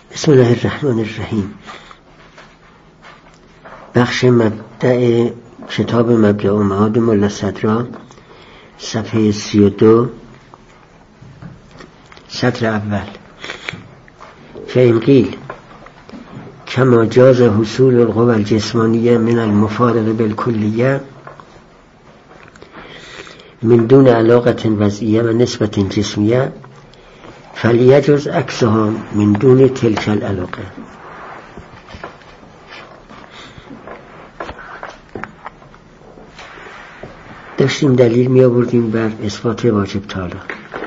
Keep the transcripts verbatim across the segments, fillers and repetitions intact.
بسم الله الرحمن الرحیم. بخش مبدأ کتاب مبدأ معاد ملا صدرا، صفحه سی و دو، سطر اول. فإن قیل کما جاز حصول القوى الجسمانیه من المفارقه بالکلیه من دون علاقه وضعیه و نسبت جسمیه فلیجوز عکسها من دون تلک العلاقه. داشتیم دلیل می آوردیم بر اثبات واجب تعالی.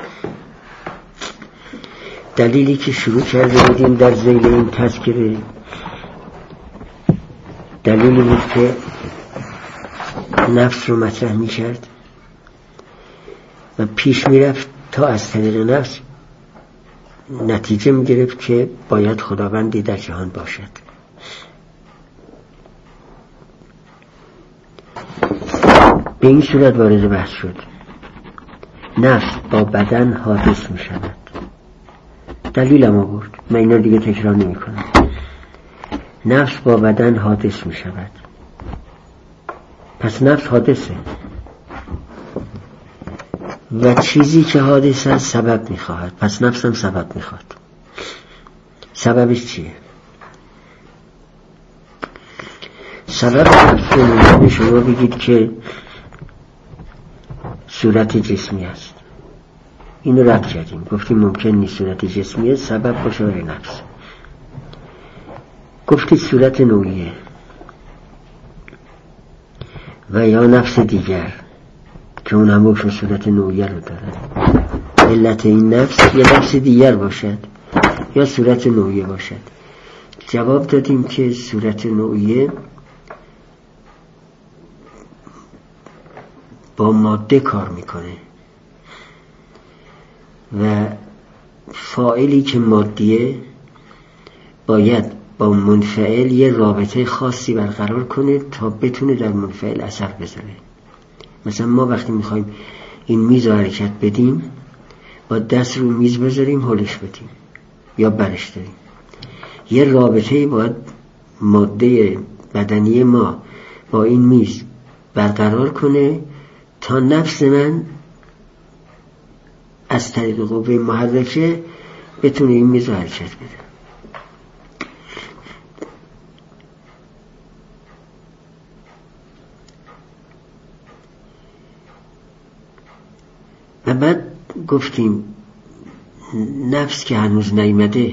دلیلی که شروع کرده بودیم در ذیل این تذکره دلیلی بود که نفس رو مطرح می کرد و پیش می رفت تا از طریق نفس نتیجه می گرفت که باید خداوندی در جهان باشد. به این صورت وارد بحث شد. نفس با بدن حادث می شود. دلیلم آورد، من اینا دیگه تکرار نمی کنم. نفس با بدن حادث می شود. پس نفس حادثه و چیزی که حادث است سبب می خواهد. پس نفس هم سبب می خواهد. سببش چیه؟ سبب نفس ممکنه شما بگید که صورت جسمی است. اینو رد کردیم، گفتیم ممکن نیست صورت جسمیه سبب باشه برای نفس. گفتید صورت نوعیه و یا نفس دیگر که اون هم بکشون صورت نوعیه رو داره. علت این نفس یه نفس دیگر باشد یا صورت نوعیه باشد. جواب دادیم که صورت نوعیه با ماده کار میکنه و فاعلی که مادیه باید با منفعل یه رابطه خاصی برقرار کنه تا بتونه در منفعل اثر بذاره. مثلا ما وقتی میخوایم این میز رو حرکت بدیم با دست رو میز بذاریم هلش بدیم یا برش داریم. یه رابطه باید ماده بدنی ما با این میز برقرار کنه تا نفس من از طریق قوه محرکه بتونه این میز رو حرکت بده. و بعد گفتیم نفس که هنوز نیامده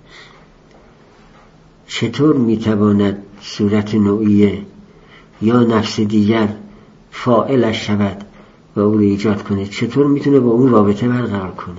چطور میتواند صورت نوعیه یا نفس دیگر فاعلش شود و او رو ایجاد کنه؟ چطور میتونه با اون رابطه برقرار کنه؟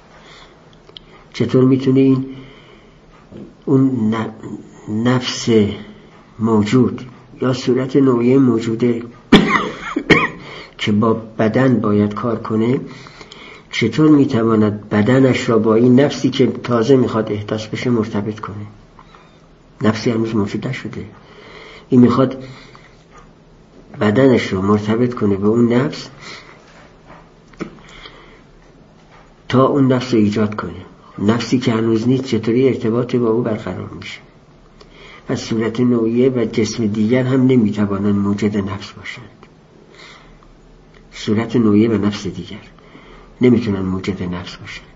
چطور میتونه این اون نفس موجود یا صورت نوعیه موجوده که با بدن باید کار کنه، چطور میتواند بدنش را با این نفسی که تازه میخواد احداث بشه مرتبط کنه؟ نفسی هنوز موجود نشده، این میخواد بدنش رو مرتبط کنه به اون نفس تا اون نفس رو ایجاد کنه. نفسی که هنوز نیست چطوری ارتباط با او برقرار میشه؟ پس صورت نوعیه و جسم دیگر هم نمیتوانند موجود نفس باشند. صورت نوعیه و نفس دیگر نمیتونن موجود نفس باشند.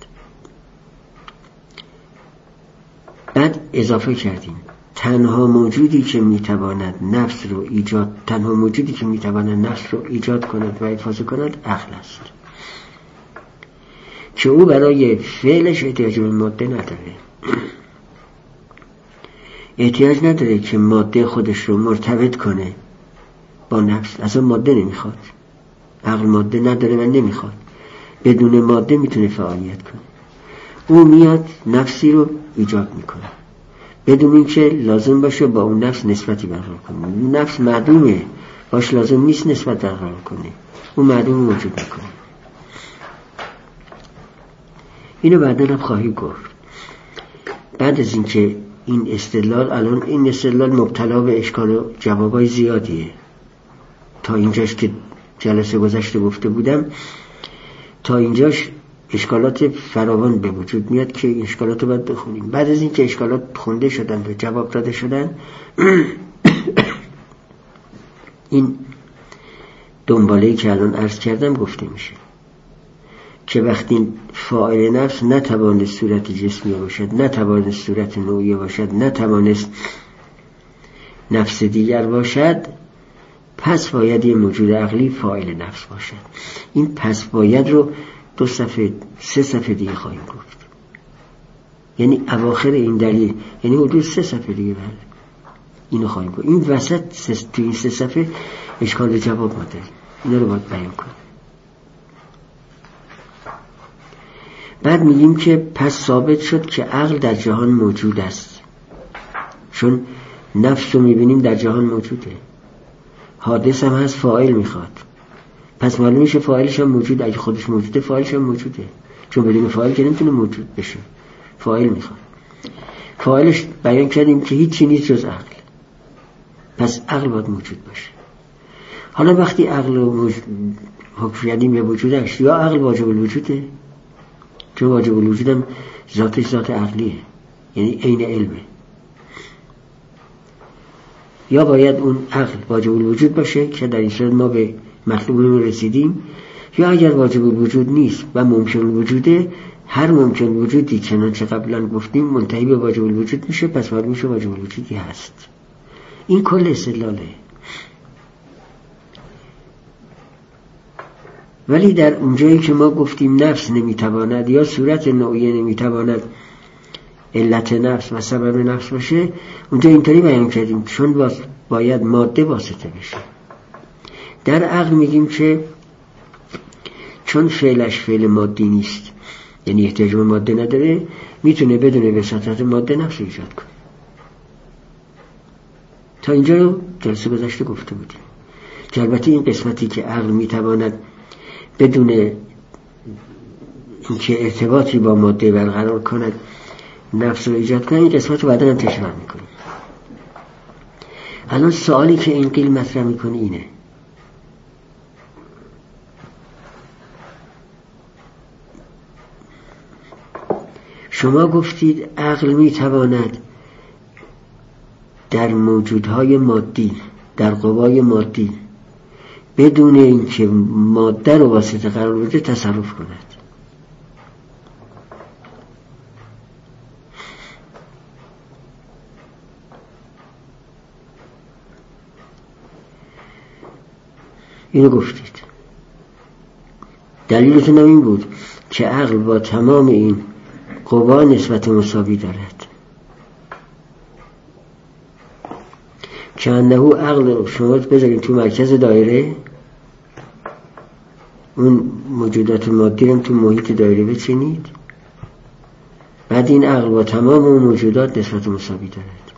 بعد اضافه کردیم تنها موجودی که میتواند نفس رو ایجاد تنها موجودی که میتواند نفس رو ایجاد کند و حفاظت کند عقل است که او برای فعلش احتیاج به ماده نداره. احتیاج نداره که ماده خودش رو مرتبط کنه با نفس. اصلا ماده نمیخواد. عقل ماده نداره و نمیخواد. بدون ماده میتونه فعالیت کنه. او میاد نفسی رو ایجاد میکنه بدون اینکه لازم باشه با اون نفس نسبتی برقرار کنه. نفس معدومه، باش لازم نیست نسبت برقرار کنه. اون معدوم موجود میکنه. اینو بعداً هم خواهی گفت. بعد از اینکه این استدلال الان این استدلال مبتلا به اشکال و جوابای زیادیه. تا اینجاش که جلسه گذشته گفته بودم تا اینجاش اشکالات فراوان به وجود میاد که این اشکالات رو باید بخونیم. بعد از اینکه اشکالات خونده شدن و جواب داده شدن این دنباله‌ای که الان عرض کردم گفته میشه که وقتی فاعل نفس نتوانست صورت جسمی باشد، نتوانست صورت نوعی باشد، نتوانست نفس دیگر باشد، پس باید یه موجود عقلی فاعل نفس باشد. این پس باید رو دو صفحه سه صفحه دیگه خواهیم گفت، یعنی اواخر این دلیل، یعنی حدود سه صفحه دیگه بله اینو خواهیم گفت. این وسط تو این سه صفحه اشکال جواب ما داریم، اینا رو باید بیان کنیم. بعد میگیم که پس ثابت شد که عقل در جهان موجود است، چون نفس رو میبینیم در جهان موجوده، حادث هم هست، فاعل میخواد، پس معلوم میشه فاعلش هم موجود، اگه خودش موجوده فاعلش هم موجوده، چون بدون فاعل که نمیتونه موجود بشه، فاعل میخواد. فاعلش بیان کردیم که هیچی نیست جز عقل، پس عقل باید موجود باشه. حالا وقتی عقل رو حکم کردیم به وجودش، یا عقل واجب الوجوده، چون واجب الوجود هم ذاتش ذات عقلیه، یعنی عین علمه، یا باید اون عقل واجب الوجود باشه که در این صورت ما به مطلوبمون رسیدیم، یا اگر واجب الوجود نیست و ممکن الوجوده، هر ممکن وجودی چنانچه قبلا گفتیم منتهی به واجب الوجود میشه، پس معلوم میشه واجب الوجودی هست. این کل استدلاله. ولی در اونجایی که ما گفتیم نفس نمیتواند یا صورت نوعیه نمیتواند علت نفس و سبب نفس باشه، اونجا اینطوری بیان کردیم چون باید ماده واسطه بشه. در عقل میگیم که چون فعلش فعل مادی نیست، یعنی احتیاج به ماده نداره، میتونه بدون وساطت ماده نفس ایجاد کنه. تا اینجا رو جلسه گذشته گفته بودیم که البته این قسمتی که عقل میتواند بدون اینکه ارتباطی با ماده برقرار کند نفس رو ایجاد کنه، این قسمت رو بعدا هم تکرار میکنیم. الان سوالی که این قیل مطرح میکنه اینه: شما گفتید عقل میتواند در موجودهای مادی، در قوای مادی، بدون اینکه ماده رو واسطه قرار بده تصرف کند. اینو گفتید. دلیلتون این بود که عقل با تمام این قوا نسبت مساوی دارد، که انه عقل شما بذارین تو مرکز دایره، اون موجودات مادی رو تو محیط دایره بچینید، بعد این عقل با تمام اون موجودات نسبت مساوی دارد،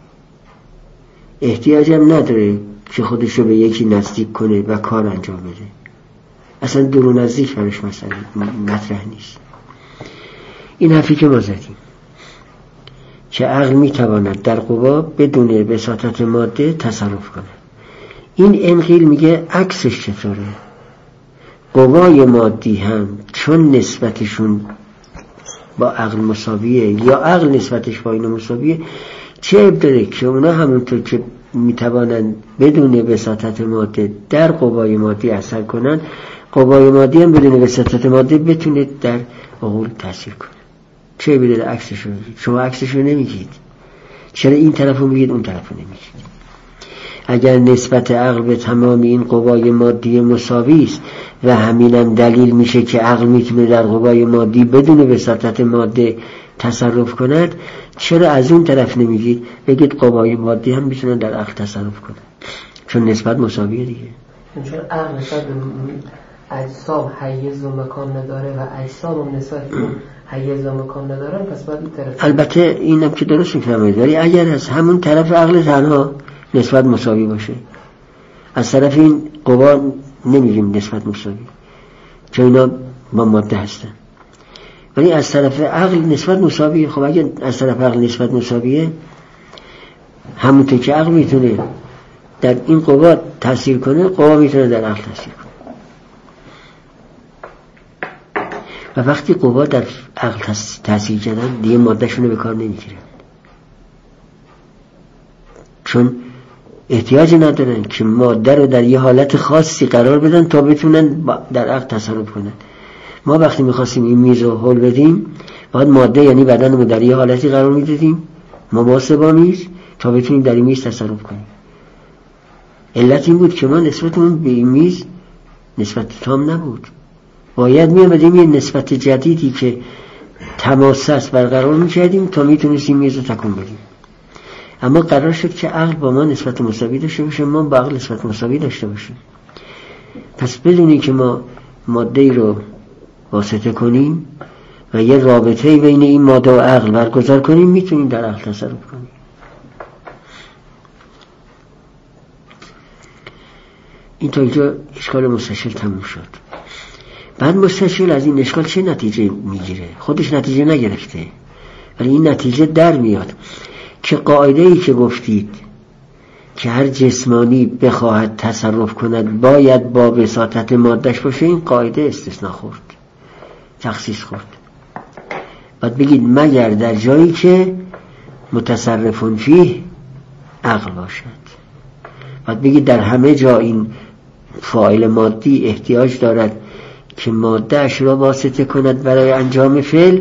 احتیاج هم نداره که خودش رو به یکی نزدیک کنه و کار انجام بده، اصلا دور و نزدیک برش مسئله مطرح نیست. این حرفی که ما زدیم که عقل میتواند در قوا بدون وساطت ماده تصرف کنه، این انقیل میگه عکسش چطوره؟ قوای مادی هم چون نسبتشون با عقل مساویه یا عقل نسبتش با این مساویه، چه عیب داره که اونا همونطور که میتوانند بدون وساطت ماده در قوای مادی اثر کنن، قوای مادی هم بدون وساطت ماده بتونه در عقول تاثیر کنه. چه عیب داره عکسشو؟ شما عکسشو نمیگید، چرا این طرفو میگید اون طرفو نمیگید؟ اگر نسبت عقل به تمام این قوای مادی مساوی است و همینم دلیل میشه که عقل میتونه در قوای مادی بدون وساطت ماده تصرف کند، چرا از اون طرف نمیگید بگید قوای مادی هم میتونن در عقل تصرف کنن؟ چون نسبت مساویه دیگه. چون عقل نسبت به اجسام حیز و مکان نداره و اجسام هم نسبت به حیز و مکان ندارن، پس باید این طرف. البته اینم که درست میفهمید، ولی اگر از همون طرف عقل تنها نسبت مساوی باشه، از طرف این قوا نمیگیم نسبت مساوی چون اینا با ماده هستن، ولی از طرف عقل نسبت مساویه. خب اگر از طرف عقل نسبت مساویه، همونطور که عقل میتونه در این قوا تاثیر کنه، قوا میتونه در عقل تاثیر کنه. و وقتی قوا در عقل تاثیر کردن دیگه مادهشون رو به کار نمیگیرن، چون احتیاج ندارن که ماده رو در یه حالت خاصی قرار بدن تا بتونن در عقل تصرف کنن. ما وقتی میخواستیم این میز رو حل بدیم باید ماده یعنی بدن رو در یه حالتی قرار میدادیم مباسه با میز تا بتونیم در این میز تصرف کنیم. علت این بود که ما نسبتمون به این میز نسبت تام نبود، باید میامدیم یه نسبت جدیدی که تماس است برقرار میکردیم تا میتونستیم میز رو تکون بدیم. اما قرار شد که عقل با ما نسبت مساوی داشته باشه، ما با عقل نسبت مساوی داشته باشیم. پس بدونی که ما ماده رو واسطه کنیم و یه رابطه بین این ماده و عقل برگزار کنیم میتونیم در عقل تصرف کنیم. این تا اینجا اشکال مستشل تموم شد. بعد مستشل از این اشکال چه نتیجه میگیره؟ خودش نتیجه نگرفته ولی این نتیجه در میاد که قاعده ای که گفتید که هر جسمانی بخواهد تصرف کند باید با وساطت مادهش باشه، این قاعده استثناء خورد، تخصیص خورد. بعد بگید مگر در جایی که متصرفون فیه عقل باشد. بعد بگید در همه جا این فاعل مادی احتیاج دارد که مادهش را واسطه کند برای انجام فعل،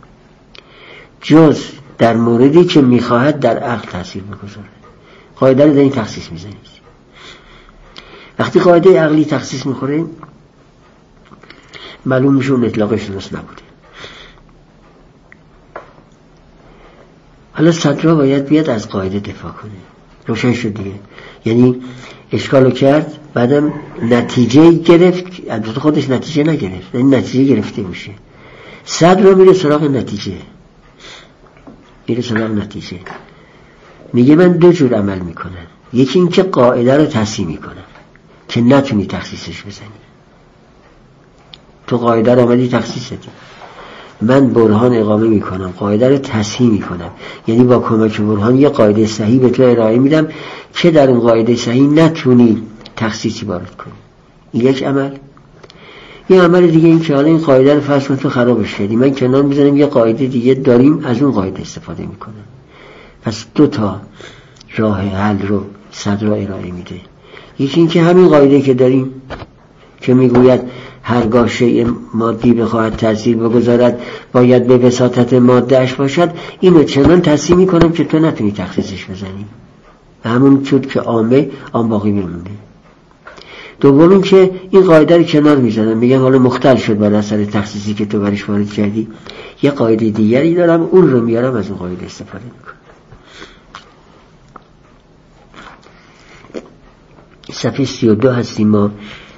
جز در موردی که میخواهد در عقل تاثیر بگذارد. قاعده رو در این تخصیص میزنید. وقتی قاعده عقلی تخصیص میخوره معلوم میشه اون اطلاقش درست نبوده. حالا صدرا باید بیاد از قاعده دفاع کنه. روشن شد دیگه، یعنی اشکالو کرد بعدم نتیجه گرفت، البته خودش نتیجه نگرفت، یعنی نتیجه گرفته میشه. صدرا میره سراغ نتیجه، میره سراغ نتیجه میگه من دو جور عمل میکنم. یکی این که قاعده رو تصحیح میکنم که نتونی تخصیصش بزنی. تو قاعده رو آمدی تخصیص دادی، من برهان اقامه میکنم، قاعده رو تصحیح میکنم، یعنی با کمک برهان یه قاعده صحیح به تو ارائه میدم که در اون قاعده صحیح نتونی تخصیصی وارد کنی. این یک عمل. یه عمل دیگه این که حالا این قاعده رو فرض کن تو خرابش کردی، من کنار میذارم یه قاعده دیگه داریم از اون قاعده استفاده میکنم. پس دو تا راه حل رو صدرا ارائه میده. یکی این که همین قاعده که داریم که میگوید هرگاه شیء مادی بخواهد تأثیر بگذارد باید به وساطت مادهش باشد، اینو چنان تصحیح میکنم که تو نتونی تخصیصش بزنی، همون شد که عامه آن باقی میمونه. دوم این که این قاعده رو کنار میزنم، میگم حالا مختل شد بر اثر تخصیصی که تو برش وارد کردی، یه قاعده دیگری دارم اون رو میارم از اون قاعده استفاده میکنم. صفحه سی و دو هستیم ما.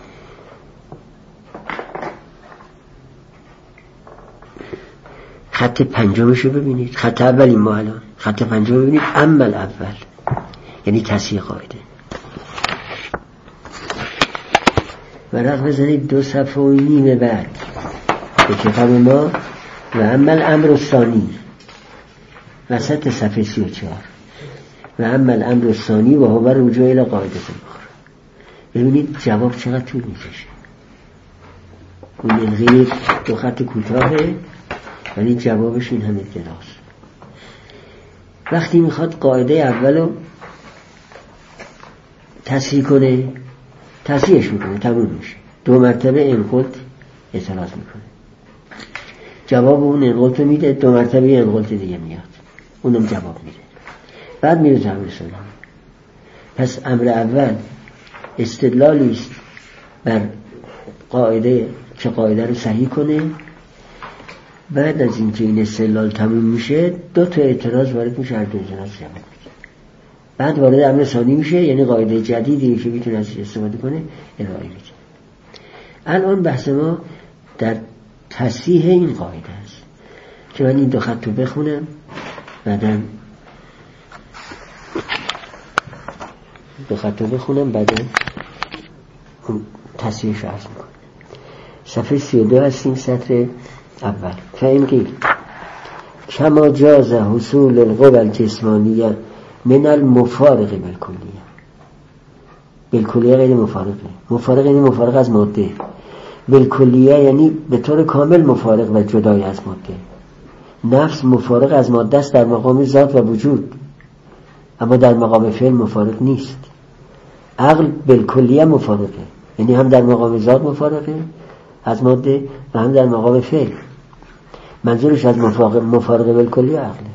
خط پنجمشو ببینید، خط اولیم ما الان، خط پنجم ببینید، عمل اول یعنی تصحیح قاعده. ورق بزنید دو صفحه و نیم بعد به کتاب ما و عمل امر ثانی وسط صفحه سی و چهار و عمل امر ثانی و هو رجوع الی قاعده اخرى. ببینید جواب چقدر طول میکشه. اون الغی دو خط کوتاهه ولی جوابش این همه دراز. وقتی میخواد قاعده اولو تصحیح کنه تصحیحش میکنه، تموم میشه. دو مرتبه انقلت اعتراض میکنه، جواب اون انقلت میده، دو مرتبه انقلت دیگه میاد، اونم جواب میده، بعد میره جواب ثانی. پس امر اول استدلالی است بر قاعده که قاعده رو صحیح کنه. بعد از اینکه این استدلال تموم میشه دو تا اعتراض وارد میشه، هر دو اعتراض جواب میده. بعد وارد امر ثانی میشه، یعنی قاعده جدیدی که میتونه ازش استفاده کنه ارائه میده. الان بحث ما در تصحیح این قاعده است که من این دو خط رو بخونم، بعدا دو خط رو بخونم بعدا تصحیحش عرض میکنم. صفحه سی و دو هستیم، سطر اول. فإن قیل کما جاز حصول القوى الجسمانیه من المفارق بالکلیه. بالکلیه غیر مفارقه، مفارق یعنی مفارق از ماده. بالکلیه یعنی به طور کامل مفارق و جدای از ماده. نفس مفارق از ماده است در مقام ذات و وجود، اما در مقام فعل مفارق نیست. عقل بالکلیه مفارقه، یعنی هم در مقام ذات مفارقه از ماده و هم در مقام فعل. منظورش از مفارقه بالکلیه عقله.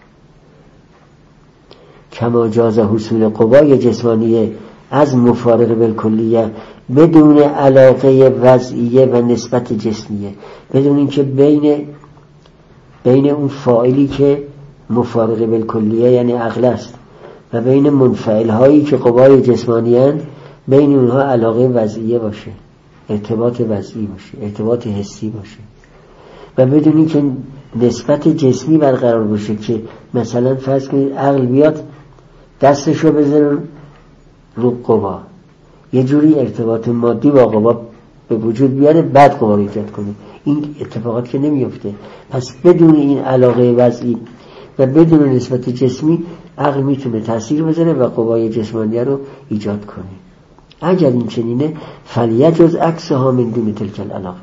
کما جاز حصول قوای جسمانیه از مفارقه بالکلیه بدون علاقه وضعیه و نسبت جسمیه، بدون اینکه بین بین اون فاعلی که مفارقه بالکلیه یعنی عقل است و بین منفعل هایی که قوای جسمانی هستند بین اونها علاقه وضعیه باشه، ارتباط وضعی باشه، ارتباط حسی باشه، و بدون اینکه نسبت جسمی برقرار باشه که مثلا فرض کنید عقل بیاد دستشو بزنه رو قوا، یه جوری ارتباط مادی با قوا به وجود بیاره بعد قوا رو ایجاد کنه. این اتفاقات که نمیفته. پس بدون این علاقه وضعی و بدون نسبت جسمی عقل میتونه تاثیر بذاره و قوای جسمانی رو ایجاد کنه. اگر این چنینه فلیجز عکسها من دون تلک العلاقه.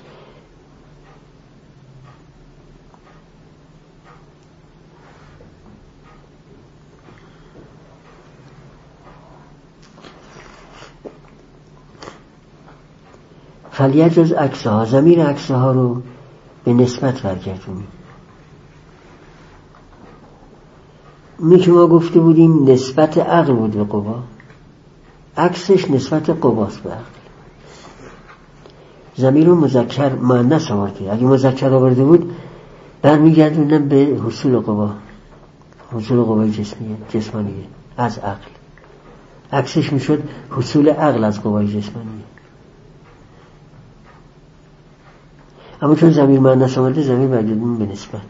فلیجز عکسها، ضمیر عکسها رو به نسبت برگردونیم. اونی که ما گفته بودیم نسبت عقل بود به قوا، عکسش نسبت قواست به عقل. ضمیر رو مذکر مؤنث آورده، اگه مذکر آورده بود برمیگردونم به حصول قوا، حصول قوای جسمیه جسمانیه از عقل. عکسش میشد حصول عقل از قوای جسمانیه. اما چون ضمیر مؤنث آورده ضمیر برگردون به نسبت.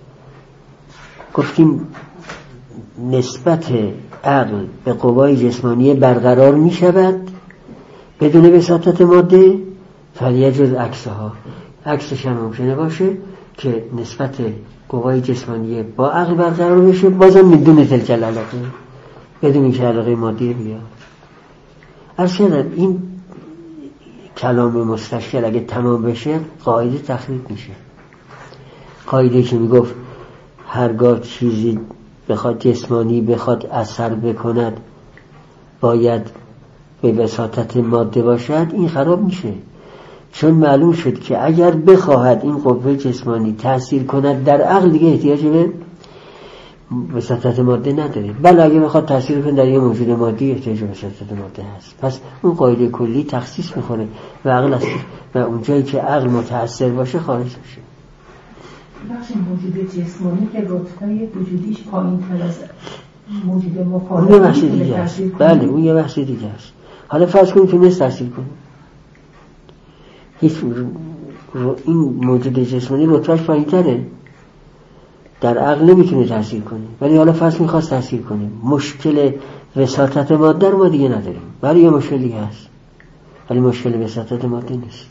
گفتیم نسبت عقل به قوای جسمانی برقرار می شود بدون وساطت ماده. فلیجز عکسها، عکسش هم ممکنه باشه که نسبت قوای جسمانی با عقل برقرار بشه بازم بدون تلک العلاقه، بدون اینکه علاقه مادی بیاد. اصلا این کلام مستشکل اگه تمام بشه قاعده تخریب میشه. قاعده که میگفت هرگاه چیزی بخواد جسمانی بخواد اثر بکند باید به وساطت ماده باشد، این خراب میشه. چون معلوم شد که اگر بخواهد این قوه جسمانی تأثیر کند در عقل دیگه احتیاج به وساطت ماده نداره، بله اگه بخواد تأثیر کنه در یه موجود مادی احتیاج به وساطت ماده هست. پس اون قاعده کلی تخصیص میخوره و عقل است و اونجایی که عقل متأثر باشه خارج میشه. بخش موجود جسمانی که رتبه وجودیش پایین تر از موجود مخالف، اون یه بحث دیگه است. بله اون یه بحث دیگه است. حالا فرض کنید که نیست تأثیر کنه، هیچ این موجود جسمانی رتبهش پایین تره، در عقل نمیتونه تأثیر کنه، ولی حالا فرض میخواست تأثیر کنه. مشکل وساطت ماده رو ما دیگه نداریم، ولی یه مشکل دیگه هست، ولی مشکل وساطت ماده نیست.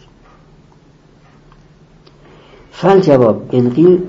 فل جواب انقیل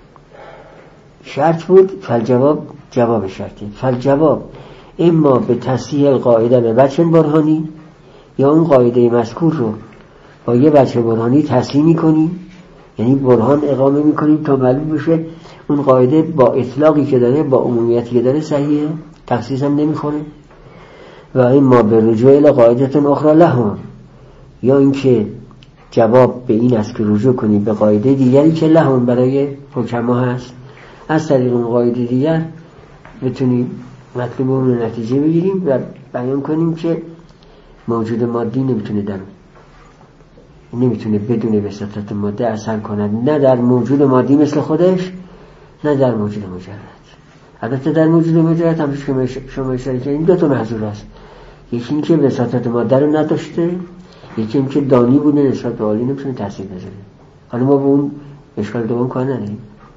شرط بود، فل جواب جواب شرطه. فل جواب اما به تصحیح القاعده به وجه برهانی، یا اون قاعده مذکور رو با یه وجه برهانی تصحیح میکنیم، یعنی برهان اقامه میکنیم تا معلوم بشه اون قاعده با اطلاقی که داره با عمومیتی که داره صحیحه، تخصیص هم نمیخوره. و اما به رجوع الی قاعده اخرى لهم، یا اینکه جواب به این است که رجوع کنیم به قاعده دیگری که لهم برای حکما هست، از طریق اون قاعده دیگر بتونیم مطلوب اون رو نتیجه بگیریم و بیان کنیم که موجود مادی نمیتونه در نمیتونه بدون وساطت ماده اثر کند، نه در موجود مادی مثل خودش نه در موجود مجرد. البته در موجود مجرد هم شما اشاره کردین دو تا محظور هست، یکی این که وساطت ماده رو نداشته، یکی این که دانی بوده نسبت به عالی نمیتونه تاثیر بذاره. حالا ما به اون اشکال دوم کار نداریم،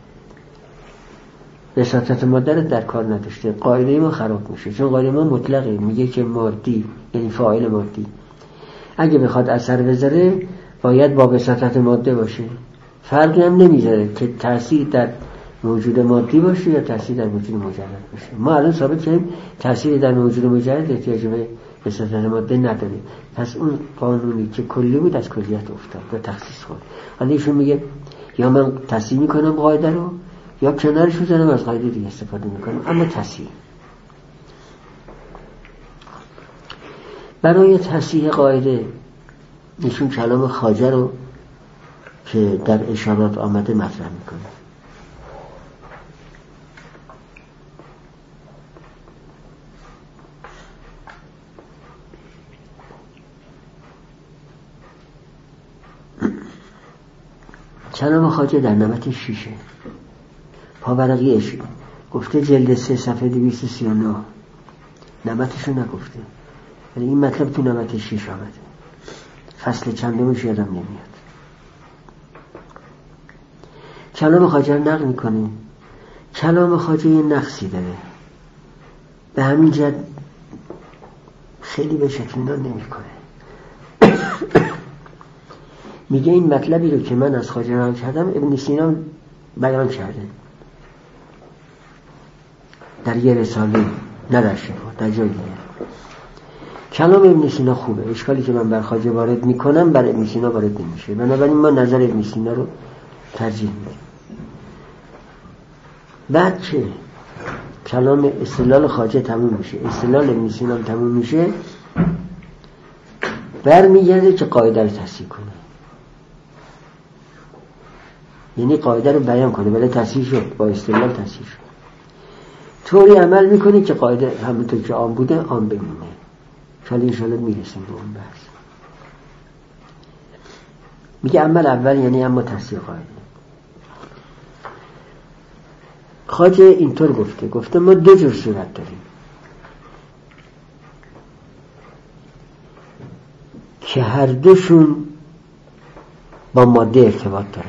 وساطت ماده رو در کار نداشته، قاعده ما خراب میشه. چون قاعده ما مطلقه، میگه که مادی یعنی فاعل مادی اگه بخواد اثر بذاره باید با وساطت ماده باشه، فرقی هم نمیذاره که تاثیر در موجود مادی باشه یا تاثیر در موجود مجرد باشه. ما الان ثابت کردیم تاثیر در موجود مجرد احتیاج به وساطت ماده نداره. پس اون قانونی که کلی بود از کلیت افتاد و تخصیص خورد. حالا ایشون میگه یا من تصحیح میکنم قاعده رو یا کنارش میزنم از قاعده دیگه استفاده میکنم، اما تصحیح. برای تصحیح قاعده ایشون کلام خواجه رو که در اشارات آمده مطرح میکنه. کلام خواجه در نمت شیشه پاورقیش گفته جلد سه صفحه دویست و سی و نه، نمتشو نگفته، یعنی این مطلب تو نمت شیش آمده. فصل چندمش یادم نمیاد. کلام خواجه رو نقل میکنه. کلام خواجه یه نقصی داره، به همین جد خیلی بهش اطمینان نمیکنه. میگه این مطلبی رو که من از خواجه بیان کردم ابن سینا بیان کرده در یه رساله، نه در شفا، در جای دیگه. کلام ابن سینا خوبه، اشکالی که من بر خواجه وارد میکنم بر ابن سینا وارد نمیشه، بنابراین ما نظر ابن سینا رو ترجیح میدیم. بعد که کلام استدلال خواجه تموم میشه، استدلال ابن سینا تموم میشه، برمیگرده که قاعده رو تصحیح کنه، یعنی قاعده رو بیان کنه. ولی تصحیح شد، با استدلال تصحیح شد. طوری عمل میکنه که قاعده همونطور که آن بوده آن بمونه. شاید انشاءالله میرسیم به اون بحث. میگه عمل اول یعنی اما تصحیح قاعده. خواجه اینطور گفته گفته ما دو جور صورت داریم که هر دوشون با ماده ارتباط دارن.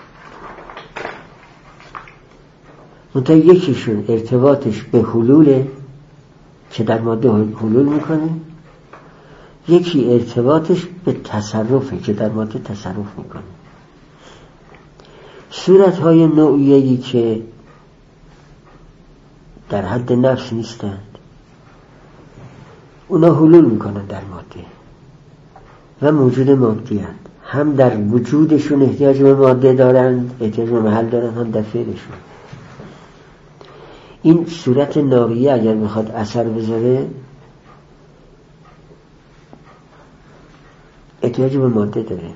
منتها یکیشون ارتباطش به حلوله که در ماده حلول میکنه، یکی ارتباطش به تصرفه که در ماده تصرف میکنه. صورتهای نوعیه‌ای که در حد نفس نیستند اونا حلول میکنن در ماده و موجود مادی هستند. هم در وجودشون احتیاج به ماده دارند، احتیاج به محل دارند، هم در فعلشون. این صورت ناقیه اگر میخواد اثر بذاره احتیاج به ماده داره،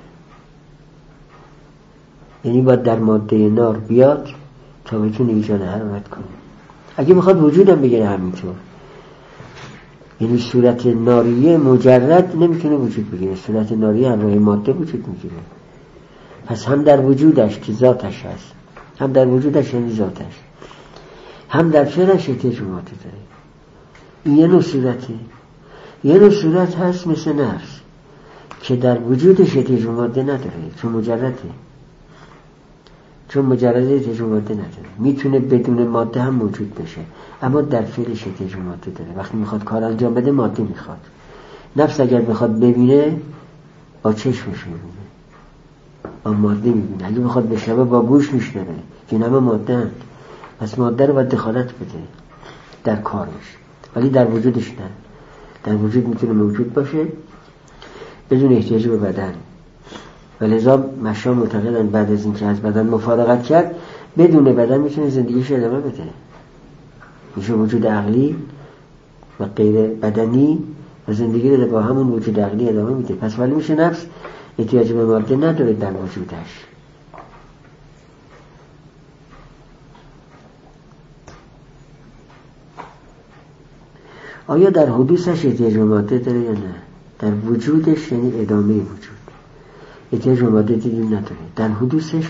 یعنی باید در ماده نار بیاد تا بتونه ایجاد حرارت کنه. اگه میخواد وجودم بگیره همینطور، یعنی صورت ناریه مجرد نمیتونه وجود بگیره، صورت ناریه همراه ماده وجود میگیره. پس هم در وجودش که ذاتش هست، هم در وجودش یعنی ذاتش، هم در فعلش احتیاج به ماده داره. این یه نوع صورته. یه نوع صورت هست مثل نفس که در وجودش احتیاج به ماده نداره، چون مجرده، چون مجرده احتیاج به ماده نداره، میتونه بدون ماده هم موجود بشه، اما در فعلش احتیاج به ماده داره. وقتی میخواد کار انجام بده ماده میخواد. نفس اگر میخواد ببینه با چشمش میبینه، با ماده میبینه. اگه میخواد بشنوه با گوش میشنوه، که همه ماده هست. پس ماده رو باید دخالت بده در کارش، ولی در وجودش نه. در وجود میتونه موجود باشه بدون احتیاج به بدن. ولذا مشا معتقدن بعد از اینکه از بدن مفارقت کرد بدون بدن میتونه زندگیش ادامه بده. میشه وجود عقلی و غیر بدنی و زندگی رو با همون وجود عقلی ادامه میده. پس ولی میشه نفس احتیاج به ماده نداره در وجودش. آیا در حدوثش احتیاج به ماده داره یا نه؟ در وجودش یعنی ادامه وجود احتیاج به ماده دیدیم نداره. در حدوثش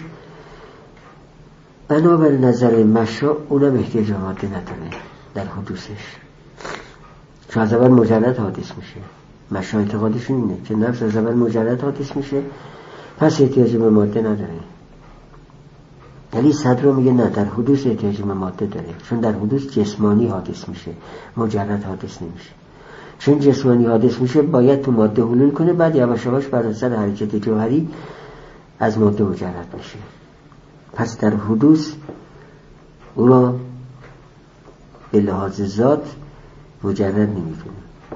بنابر نظر مشا اونم احتیاج به ماده نداره در حدوثش، چون از اول مجرد حادث میشه. مشا اعتقادشون اینه که نفس از اول مجرد حادث میشه، پس احتیاج به ماده نداره. ولی صدر میگه نه، در حدوث احتیاج به ماده داره، چون در حدوث جسمانی حادث میشه، مجرد حادث نمیشه. چون جسمانی حادث میشه باید تو ماده حلول کنه، بعد یواش یواش بر اثر حرکت جوهری از ماده مجرد میشه. پس در حدوث او را به لحاظ ذات مجرد نمیدونه.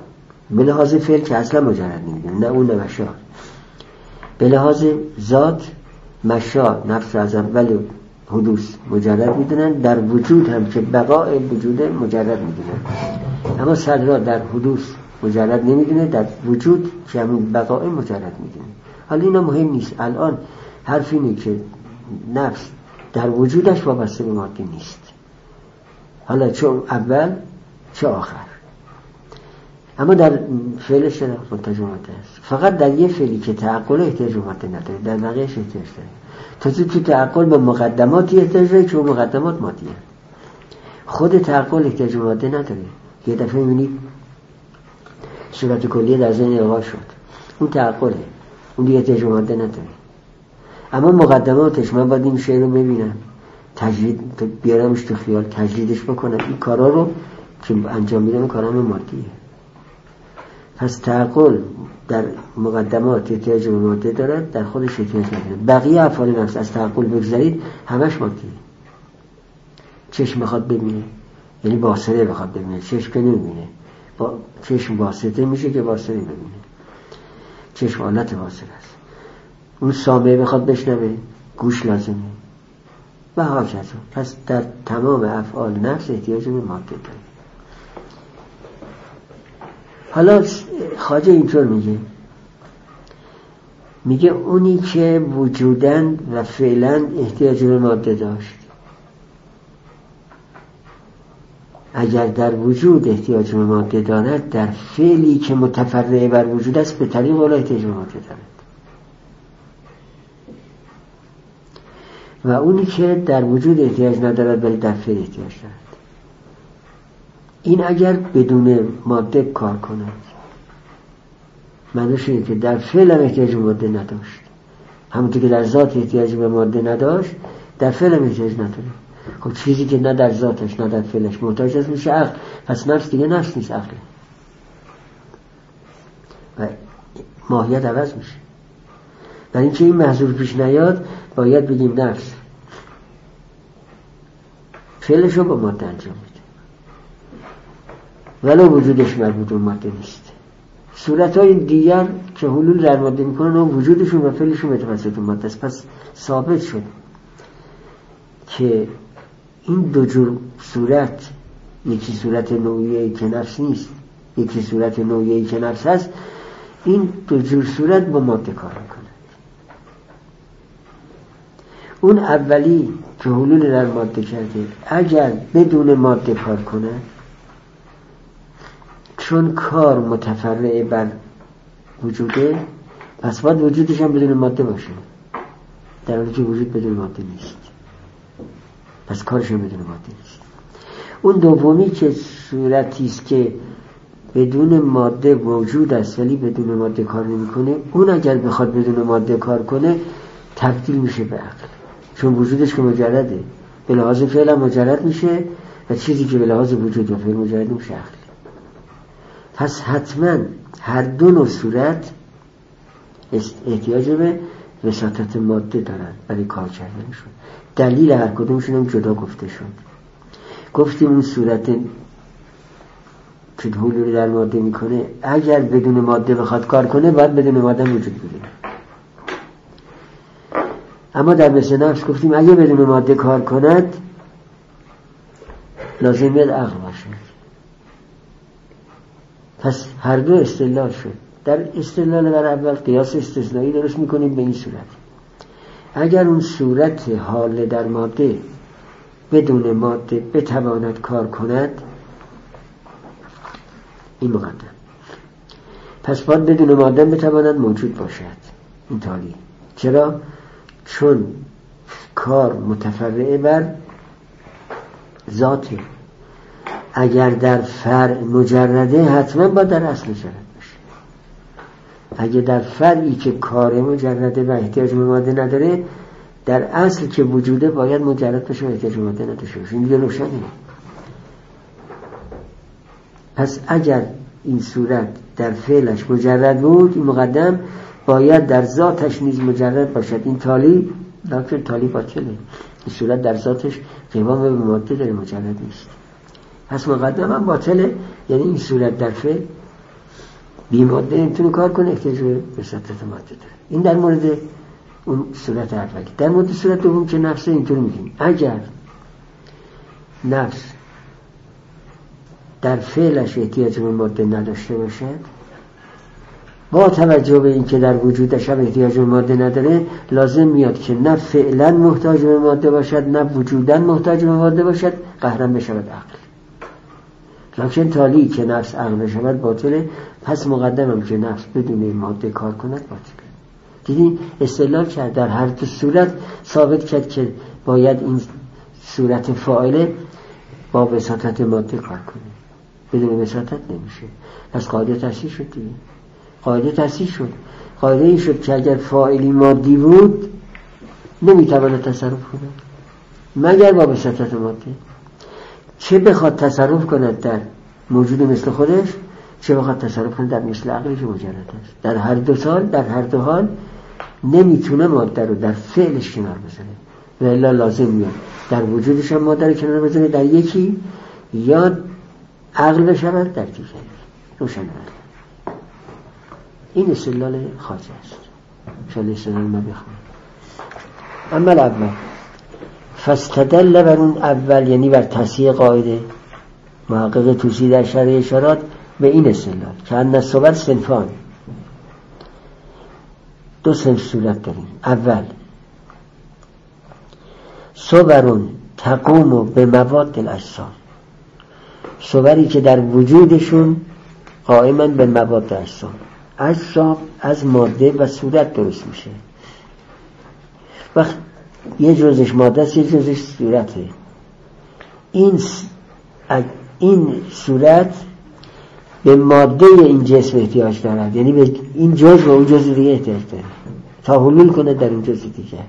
به لحاظ فعل که اصلا مجرد نمیدونه، نه اون نه مشا. به لحاظ ذات مشا نفس از اول حدوث مجرد میدونن، در وجود هم که بقاء وجوده مجرد میدونن. اما صدرا در حدوث مجرد نمیدونه، در وجود که همون بقاء مجرد میدونه. حالا اینا مهم نیست. الان حرف اینه که نفس در وجودش وابسته به ماده نیست، حالا چه اول چه آخر. اما در فعلش محتاج ماده است. فقط در یه فعلی که تعقل احتیاج ماده نداره، در بقیه‌اش احتیاج داره. تو تو تعقل به مقدماتی احتیاج داره که اون مقدمات مادیه. خود تعقل احتیاج ماده نداره. یه دفعه می‌بینید صورت کلیه در ذهن القا شد، اون تعقله، اون دیگه احتیاج ماده نداره. اما مقدماتش، من باید این شعر رو ببینم، تجدید بیارمش تو خیال، تجدیدش بکنم، این کارا رو که انجام میدم کارام مادیه. پس تعقل در مقدمات احتیاج به ماده دارد، در خودش احتیاج نداره. بقیه افعال نفس از تعقل بگذارید همش مادیه. چشم بخواد ببینه یعنی باصره بخواد ببینه، چشم که نمیبینه، با چشم واسطه میشه که باصره ببینه، چشم آلت واصله است. اون سامعه بخواد بشنوه گوش لازمه و هاکذا. پس در تمام افعال نفس احتیاج به ماده داره. حالا خواجه اینطور میگه، میگه اونی که وجودن و فعلا احتیاج به ماده داشت، اگر در وجود احتیاج به ماده دارد، در فعلی که متفرع بر وجود است به طریق اولا احتیاج به ماده دارد. و اونی که در وجود احتیاج ندارد ولی در فعل احتیاج دارد، این اگر بدون ماده کار کند، معنیش اینه که در فعل هم احتیاج به ماده نداشت، همونطور که در ذات احتیاج به ماده نداشت در فعل هم احتیاج نداره. خب چیزی که نه در ذاتش نه در فعلش محتاج است میشه عقل. پس نفس دیگه نفس نیست، عقل. و ماهیت عوض میشه. برای اینکه این محضور پیش نیاد باید بگیم نفس فعلش رو با ماده انجام میده ولو وجودش مربوط به ماده نیست. صورتهای دیگر که حلول در ماده میکنن و وجودشون و فعلشون متوسط به ماده است. پس ثابت شد که این دو جور صورت، یکی صورت نوعیه‌ای که نفس نیست، یکی صورت نوعیه‌ای که نفس هست، این دو جور صورت با ماده کار میکنه. اون اولی که حلول در ماده کرده اگر بدون ماده کار کنه، چون کار متفرع بر وجوده، پس باید وجودش هم بدون ماده باشه، در حالی که وجود بدون ماده نیست، پس کارش هم بدون ماده نیست. اون دومی که صورتی است که بدون ماده موجود است ولی بدون ماده کار نمیکنه، اون اگر بخواد بدون ماده کار کنه تبدیل میشه به عقل، چون وجودش که مجرده، به لحاظ فعل هم مجرد میشه و چیزی که به لحاظ وجود و فعل مجرد میشه عقل. پس حتما هر دو نوع صورت احتیاج به وساطت ماده دارن برای کار کردنشون. دلیل هر کدومشون هم جدا گفته شد. گفتیم اون صورت که حلول در ماده میکنه اگر بدون ماده بخواد کار کنه باید بدون ماده وجود بگیره. اما در مثل نفس گفتیم اگه بدون ماده کار کند لازمیت عقل باشه. پس هر دو استدلال شد. در استدلال در اول قیاس استثنایی درست میکنیم به این صورت: اگر اون صورت حال در ماده بدون ماده بتواند کار کند، این مقدم، پس باید بدون ماده بتواند موجود باشد. این تالی چرا؟ چون کار متفرع بر ذاته. اگر در فرع مجرده حتما باید در اصل مجرد باشه. اگر در فرعی که کار مجرده و احتیاج به ماده نداره، در اصل که وجوده باید مجرد باشه و احتیاج به ماده نداشته باشه. این دیگه روشنه. پس اگر این صورت در فعلش مجرد بود، این مقدم باید در ذاتش نیز مجرد باشد. این تالی لیکن تالی باطله. این صورت در ذاتش قوام به ماده داره، مجرد نیست. پس مقدم هم باطله، یعنی این صورت در فعل بی ماده نمیتونه کار کنه، احتیاج به وساطت ماده داره. این در مورد اون صورت اولی. در مورد صورت دوم که نفس اینطور میگیم اگر نفس در فعلش احتیاج به ماده نداشته باشد، با توجه به اینکه در وجودش هم احتیاج به ماده نداره، لازم میاد که نه فعلا محتاج به ماده باشد نه وجودا محتاج به ماده باشد، قهرن بشود عقل. لکن تالی که نفس عقل بشود باطله، پس مقدمم که نفس بدون ماده کار کند باطله. دیدین استدلال کرد در هر دو صورت ثابت کرد که باید این صورت فاعله با وساطت ماده کار کنه، بدون وساطت نمیشه. پس قاعده تصحیح شد دیگه. قاعده تصحیح شد. قاعده این شد که اگر فاعلی مادی بود نمیتواند تصرف کنه مگر با وساطت ماده. چه بخواد تصرف کند در موجود مثل خودش، چه بخواد تصرف کند در مثل عقلی که مجرد است، در هر دو سال در هر دو حال نمیتونه ماده رو در فعلش کنار بزنه و الا لازم میاد در وجودش هم ماده رو کنار بزنه، در یکی یا عقل بشود در دیگری. روشن است. این استدلال خاص است. شاید استدلال ما بخونم. اما اول فاستدل بر اون اول، یعنی بر تصحیح قاعده محقق طوسی در شرح اشارات به این استدلال که ان الصور صنفان، دو صنف صورت داریم. اول صورون تقوم به مواد الاجسام، صوری که در وجودشون قائمن به مواد اجسام. اجسام از ماده و صورت درست میشه. وقت یه جزش ماده است، یه جزش صورته. این این صورت به ماده این جسم احتیاج دارد، یعنی به این جز و اون جز دیگه احتیاج داره تا حلول کنه در اون جز دیگر.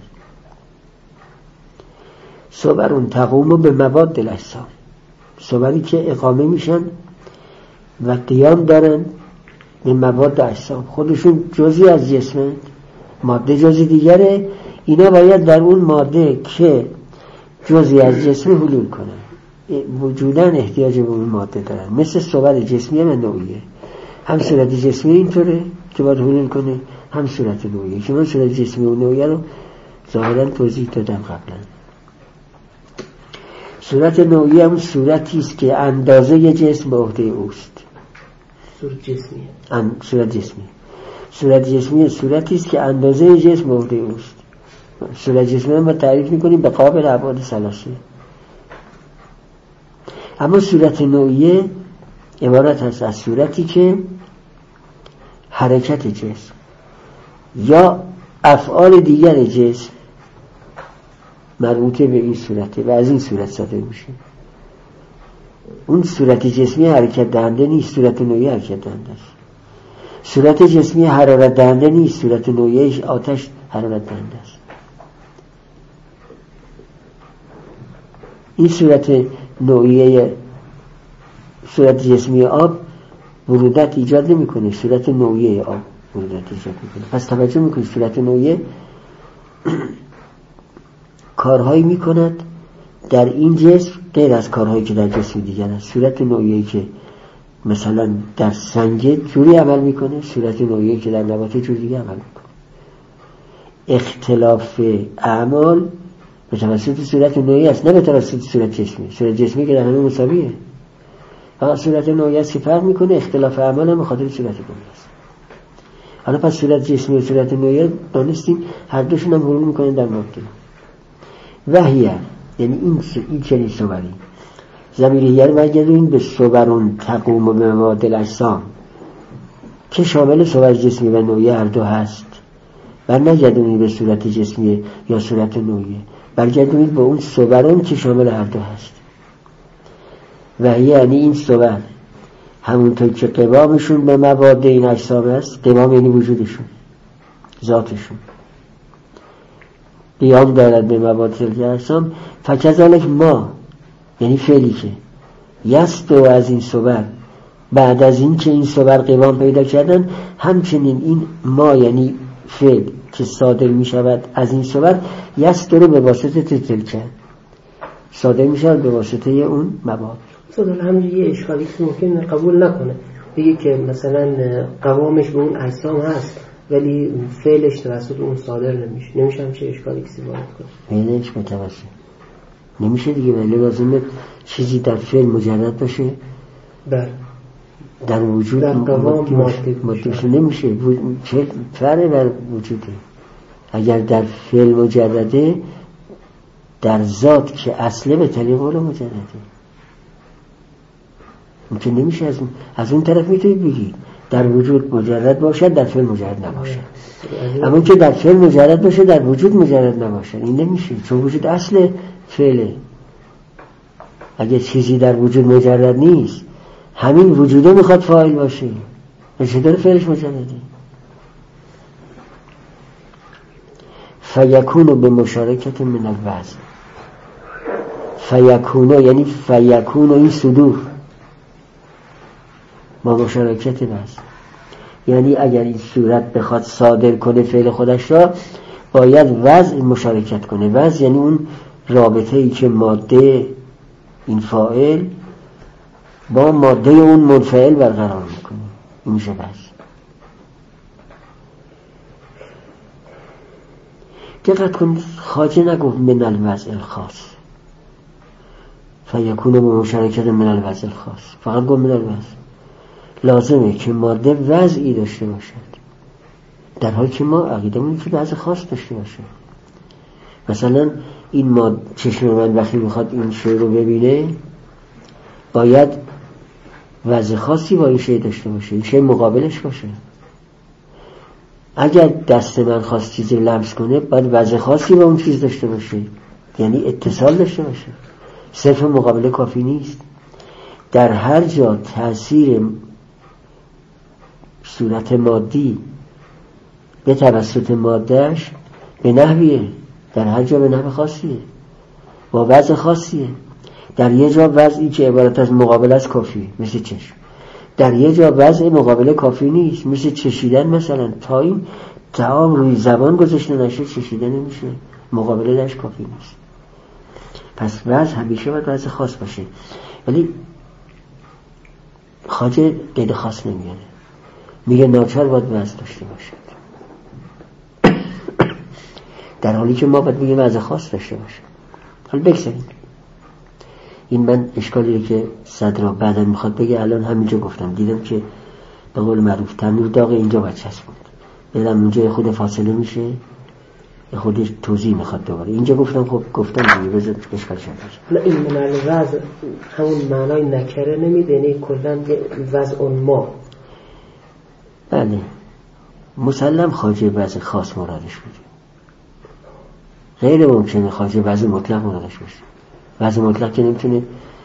صورون تقوم به مواد الاجسام، صوری که اقامه میشن و قیام دارن به مواد اجسام. خودشون جزی از جسمند، ماده جزی دیگره، اینا باید در اون ماده که جزی از جسم حلول کنن، وجوداً احتیاج به اون ماده دارن. مثل صور جسمی و نوعیه، هم صورت جسمی اینطوره که باید حلول کنه، هم صورت نوعیه که من صورت جسمی و نوعیه رو ظاهراً توضیح دادم قبلا. صورت نوعیه هم صورتی است که اندازه جسم به عهده اوست. صورت جسمی ان صورت جسمی صورت جسمی صورتی است که اندازه جسم به عهده اوست. صورت جسمی رو ما تعریف می‌کنیم به قابل ابعاد ثلاثه. اما صورت نوعیه عبارت است از صورتی که حرکت جسم یا افعال دیگر جسم مربوطه به این صورته و از این صورت صادر میشه. اون صورت جسمی حرکت دهنده نیست، صورت نوعیه حرکت دهنده است. صورت جسمی حرارت دهنده نیست، صورت نوعیه آتش حرارت دهنده است. این صورت نوعیه، صورت جسمی آب برودت ایجاد نمی کنه، صورت نوعیه آب برودت ایجاد میکنه. پس توجه میکنید صورت نوعیه کارهایی میکند در این جسم غیر از کارهایی که در جسم دیگر است. صورت نوعیه که مثلا در سنگ جوری عمل میکنه، صورت نوعیه که در نبات جوری دیگه عمل میکنه. اختلاف اعمال به توسط صورت نوعیه است، نه به توسط صورت جسمی. صورت جسمی که در همه مساویه، فقط صورت نوعیه است که فرق میکنه. اختلاف اعمال هم به خاطر صورت نوعیه است. حالا پس صورت جسمی و صورت نوعیه دانستیم هر دوشون هم حلول میکنن در ماده. وحیه یعنی این این چنین صوری ضمیریه رو برگردونیم به صورون تقوم به مواد الاجسام که شامل صور جسمی و نوعیه هر دو هست. بر نگردونید به صورت جسمی یا صورت نوعیه، برگردونید به اون صورون که شامل هر دو هست. وحیه یعنی این صور همونطور که قوامشون به مواد این اجسام است، قوام یعنی وجودشون، ذاتشون قیام دارد به مواد تلک اجسام، فکذالک ما یعنی فعلی که یست و از این صور بعد از این که این صور قوام پیدا کردن، همچنین این ما یعنی فعل که صادر می شود از این صور یست رو به واسطه تلک صادر می شود به واسطه اون مواد. صدر همجوری یه اشکالی که ممکن قبول نکنه، بگی که مثلا قوامش به اون اجسام هست ولی فعلش توسط اون صادر نمیشه، نمیشه همچه اشکالی کسی وارد کنه؟ فعلش متوسط نمیشه دیگه، ولی لازمه چیزی در فعل مجرد باشه. بله. در وجود در قوام ماده باشه نمیشه، چه فرق بر وجوده. اگر در فعل مجرده، در ذات که اصله به طریق قول مجرده، اون که نمیشه. از اون, از اون طرف میتونید بگید در وجود مجرد باشد، در فعل مجرد نباشد. اما که در فعل مجرد باشه، در وجود مجرد نباشد، این نمیشه، چون وجود اصل فعله. اگه چیزی در وجود مجرد نیست، همین وجوده میخواد فاعل باشه، چطور فعلش مجرده؟ فیکونو به مشارکت من الوضع. فیکونو یعنی فیکونو این صدور با مشارکت وضع، یعنی اگر این صورت بخواد صادر کنه فعل خودش را، باید وضع مشارکت کنه. وضع یعنی اون رابطه ای که ماده این فاعل با ماده اون منفعل برقرار میکنه، این میشه وضع. دقت کن، خواجه نگفت من الوضع الخاص، فیکونه به مشارکت من الوضع الخاص، فقط گفت من الوضع. لازمه که ماده وضعی داشته باشد، در حالی که ما عقیده مونیم که وضع خاص داشته باشه. مثلا این ماده، چشم من وقتی میخواد این شی رو ببینه، باید وضع خاصی با این شی داشته باشه، این شی مقابلش باشه. اگر دست من خواست چیزی رو لمس کنه، باید وضع خاصی با اون چیز داشته باشه، یعنی اتصال داشته باشه. صرف مقابله کافی نیست. در هر جا تأثیر صورت مادی به توسط مادهش به نحویه، در هر جا به نحو خاصیه، با وضع خاصیه. در یه جا وضعی که عبارت از مقابله است کافی، مثل چشم. در یه جا وضع مقابله کافی نیست، مثل چشیدن. مثلا تا این تعام روی زبان گذاشته نشه، چشیدن نمیشه، مقابله درش کافی نیست. پس وضع همیشه باید وضع خاص باشه. ولی خواجه قید خاص نمیاره، میگه ناچار باید وضع داشته باشد، در حالی که ما باید میگه وضع خاص داشته باشه. حالا بگذاریم این، من اشکالی که صدرا بعدا میخواد بگه الان همینجا گفتم، دیدم که به قول معروف تنور داغ اینجا باید چسبوند، بدم اونجا خود فاصله میشه، خودش توضیح میخواد دوباره. اینجا گفتم خب گفتم دیگه، بذار اشکال شد. نه این من الوضع همون معنای نکره نمیده، یعنی کلا وضع ما. بله مسلم خواجه وضع خاص مرادش بوده، غیر ممکنه خواجه وضع مطلق مرادش باشه. وضع مطلق که نمیتونه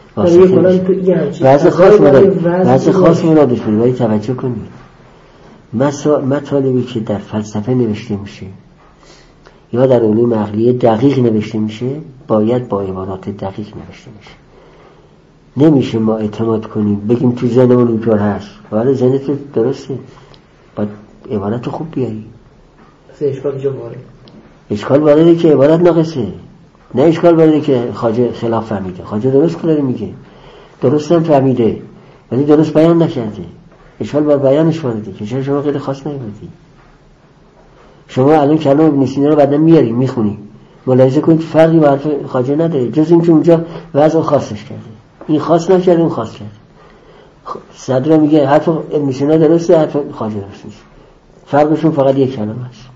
وضع خاص مراد وضع خاص مرادش بوده. ولی توجه کنید، مطالبی که در فلسفه نوشته میشه یا در علوم عقلیه دقیق نوشته میشه، باید با عبارات دقیق نوشته میشه. نمیشه ما اعتماد کنیم بگیم تو ذهنمون اینطور هست، ولی ذهنت درسته، باید عبارت خوب بیاری. اشکال جا وارد اشکال وارده که عبارت ناقصه، نه اشکال وارده که خواجه خلاف فهمیده. خواجه درست کلاره میگه، درست هم فهمیده ولی درست بیان نکرده. اشکال بر بیانش وارده که چرا شما غیر خاص نمیبودی. شما الان کلام ابن سینا رو بعدا میاری میخونی، ملاحظه کنید فرقی با حرف خواجه نداره، جز اینکه اونجا وضع خاصش کرده، این خاص نکرده اون خاص کرده. صدرا میگه حرف ابن سینا درسته، حرف خواجه درست نیست، فرقشون فقط یک کلمه است.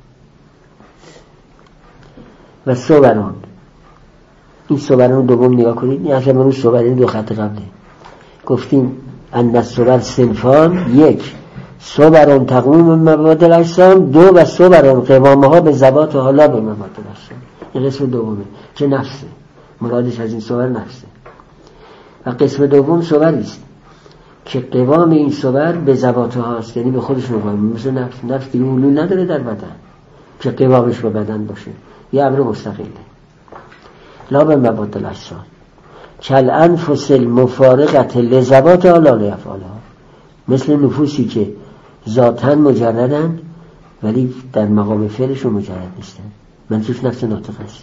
و صبران، این صبران دوم نگاه کنید، این اصلا من صبران دو خط قبله گفتیم ان الصبر صنفان، یک صبران تقویم مواد الاجسام، دو و صبران قوامه ها به ذوات حالا به مواد الاجسام. این قسم دومه که نفسه، مرادش از این صبر نفسه. و قسم دوم صبری است که قوام این صبر به ذوات هاست، یعنی به خودش مقاوم، مثل نفس. نفس دیگه حلول نداره در بدن که قوامش به بدن باشه، یه امر مستقله. لا به مواد الاجسام کل انفس المفارقت لذوات حالا لافعالها، مثل نفوسی که ذاتاً مجردن ولی در مقام فعلشون مجرد نیستن. منظورش نفس ناطق است.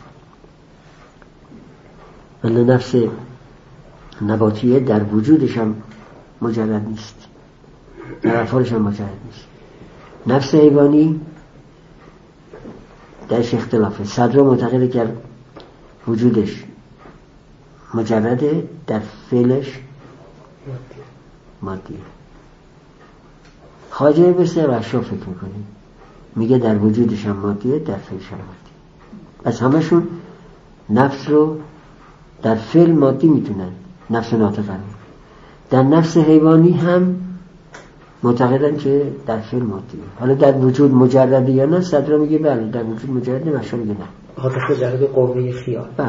ولی نفس نباتیه در وجودش هم مجرد نیست، در افعالش هم مجرد نیست. نفس حیوانی درش اختلافه. صدرا معتقده که وجودش مجرده، در فعلش مادیه. خواجه بسیار اشیا فکر میکنیم، میگه در وجودش هم مادیه، در فعلش هم مادیه. از همشون نفس رو در فعل مادی میدونن، نفس ناطقه. در نفس حیوانی هم معتقدن که در فعل مادیه. حالا در وجود مجرده یا نه؟ صدرا میگه بله در وجود مجرده، اشیا میگه نه. حالت مجرد قوه خیال. بله.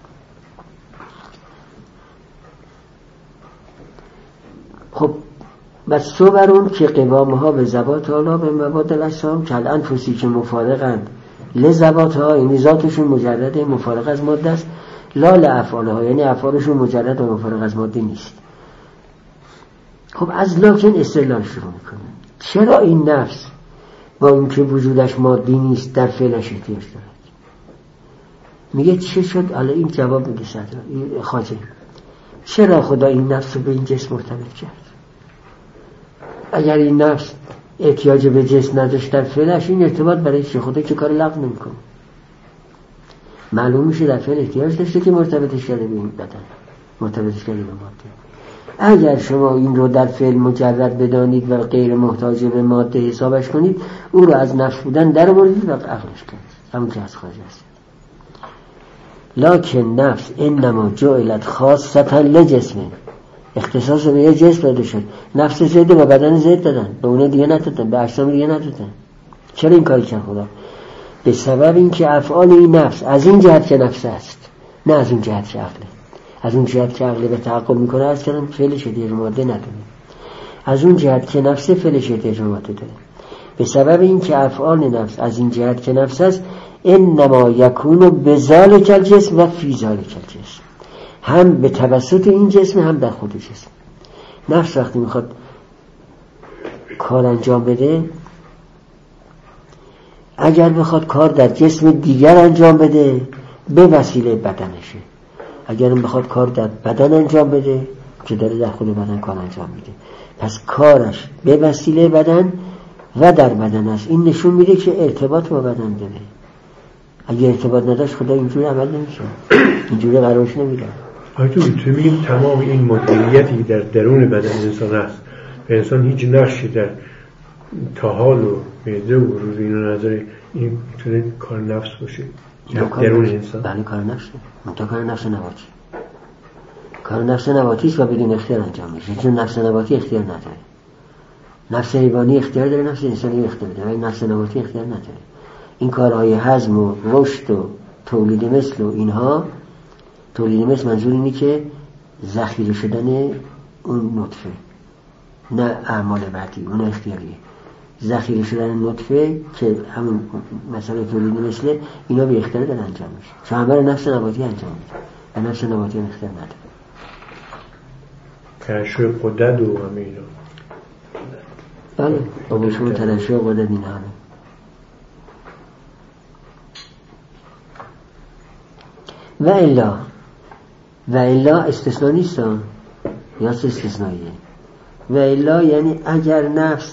خب بس صورون که قوامها به ذوات اعلی به مواد الاجسام کل انفسی که مفارقند لذواتها، یعنی ذاتشون مجرده، مفارق از ماده است. لا لافعالها، یعنی افعالشون مجرد و مفارق از ماده نیست. خب از لکن استدلال شروع میکنه. چرا این نفس با اینکه وجودش مادی نیست در فعلش احتیاج دارد؟ میگه چه شد؟ الان این جواب میده صدرا، این خواجه، چرا خدا این نفس رو به این جسم مرتبط کرد؟ اگر این نفس احتیاج به جسم نداشت در فعلش، این ارتباط برای چه؟ خدا که کار لغو نمیکنه. معلوم میشه در فعل احتیاج داشته که مرتبطش کرده به این بدن، مرتبطش کرده به ماده. اگر شما این رو در فعل مجرد بدانید و غیر محتاج به ماده حسابش کنید، او رو از نفس بودن در آوردید و عقلش کردید. همون که از خارج است. لکن نفس انما جعلت خاصتا لجسم، اختصاص به یه جسم داده شد. نفس زیده و بدن زید دادن، به اونه دیگه ندادن، به اجسام دیگه ندادن. چرا این کاری کرد خدا؟ به سبب اینکه افعال این نفس از این جهت که نفس است، نه از اون جهت که عقله. از اون جهت که عقله به تعقل میکنه از کردم فعلش احتیاج ماده نداره. از اون جهت که نفس فعلش احتیاج ماده داره. به سبب اینکه افعال نفس از این جهت که نفس است، انما یکون بذالک الجسم و فی ذالک الجسم، هم به توسط این جسم هم در خود جسم. نفس وقتی میخواد کار انجام بده، اگر بخواد کار در جسم دیگر انجام بده به وسیله بدنشه، اگر بخواد کار در بدن انجام بده که داره در خود بدن کار انجام میده، پس کارش به وسیله بدن و در بدن است. این نشون میده که ارتباط با بدن داره. اگه ارتباط نداشت خدا اینجوری عمل نمیشه، اینجوری قرارش نمیده. آیتون تو میگیم تمام این مدیریتی در درون بدن انسان هست و انسان هیچ نقشی در تاحال و معده و روز اینو نداره، این میتونه کار نفس باشه درون انسان؟ بله کار نفسه، منطقه کار نفس نباتی، کار نفس نباتیست و بدون اختیار انجام میشه، چون نفس نباتی اختیار نداره. نفس حیوانی اختیار داره، نفس انسانی اختیار داره، ولی نفس نباتی اختیار نداره. این کارهای هضم و رشد و تولید مثل و اینها، تولید مثل منظور اینه که ذخیره شدن اون نطفه، نه اعمال بعدی، اون اختیاریه. ذخیره شدن نطفه که همون مثلا تولید مثل اینا به اختیار داره انجام میشه، چون همه نفس نباتی انجام میده و نفس نباتی اختیار نداره. ترشح قدرت و همه اینا. بله با بشون ترشح قدرت اینا همه. و الا و الا استثناء نیست یا استثنائیه. و الا یعنی اگر نفس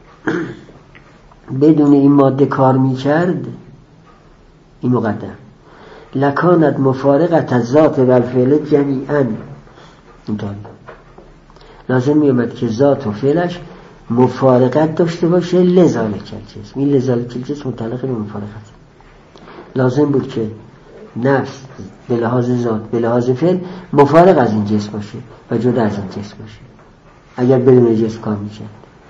بدون این ماده کار میکرد، این مقدم لکانت مفارقت از ذات و الفعل جمیعا، اینطوری لازم میامد که ذات و فعلش مفارقت داشته باشه. لذالک الجسم، این لذالک الجسم متعلق به مفارقت. لازم بود که نفس به لحاظ ذات به لحاظ فعل مفارق از این جسم باشه و جدا از این جسم باشه. اگر بدون جسم کار میکرد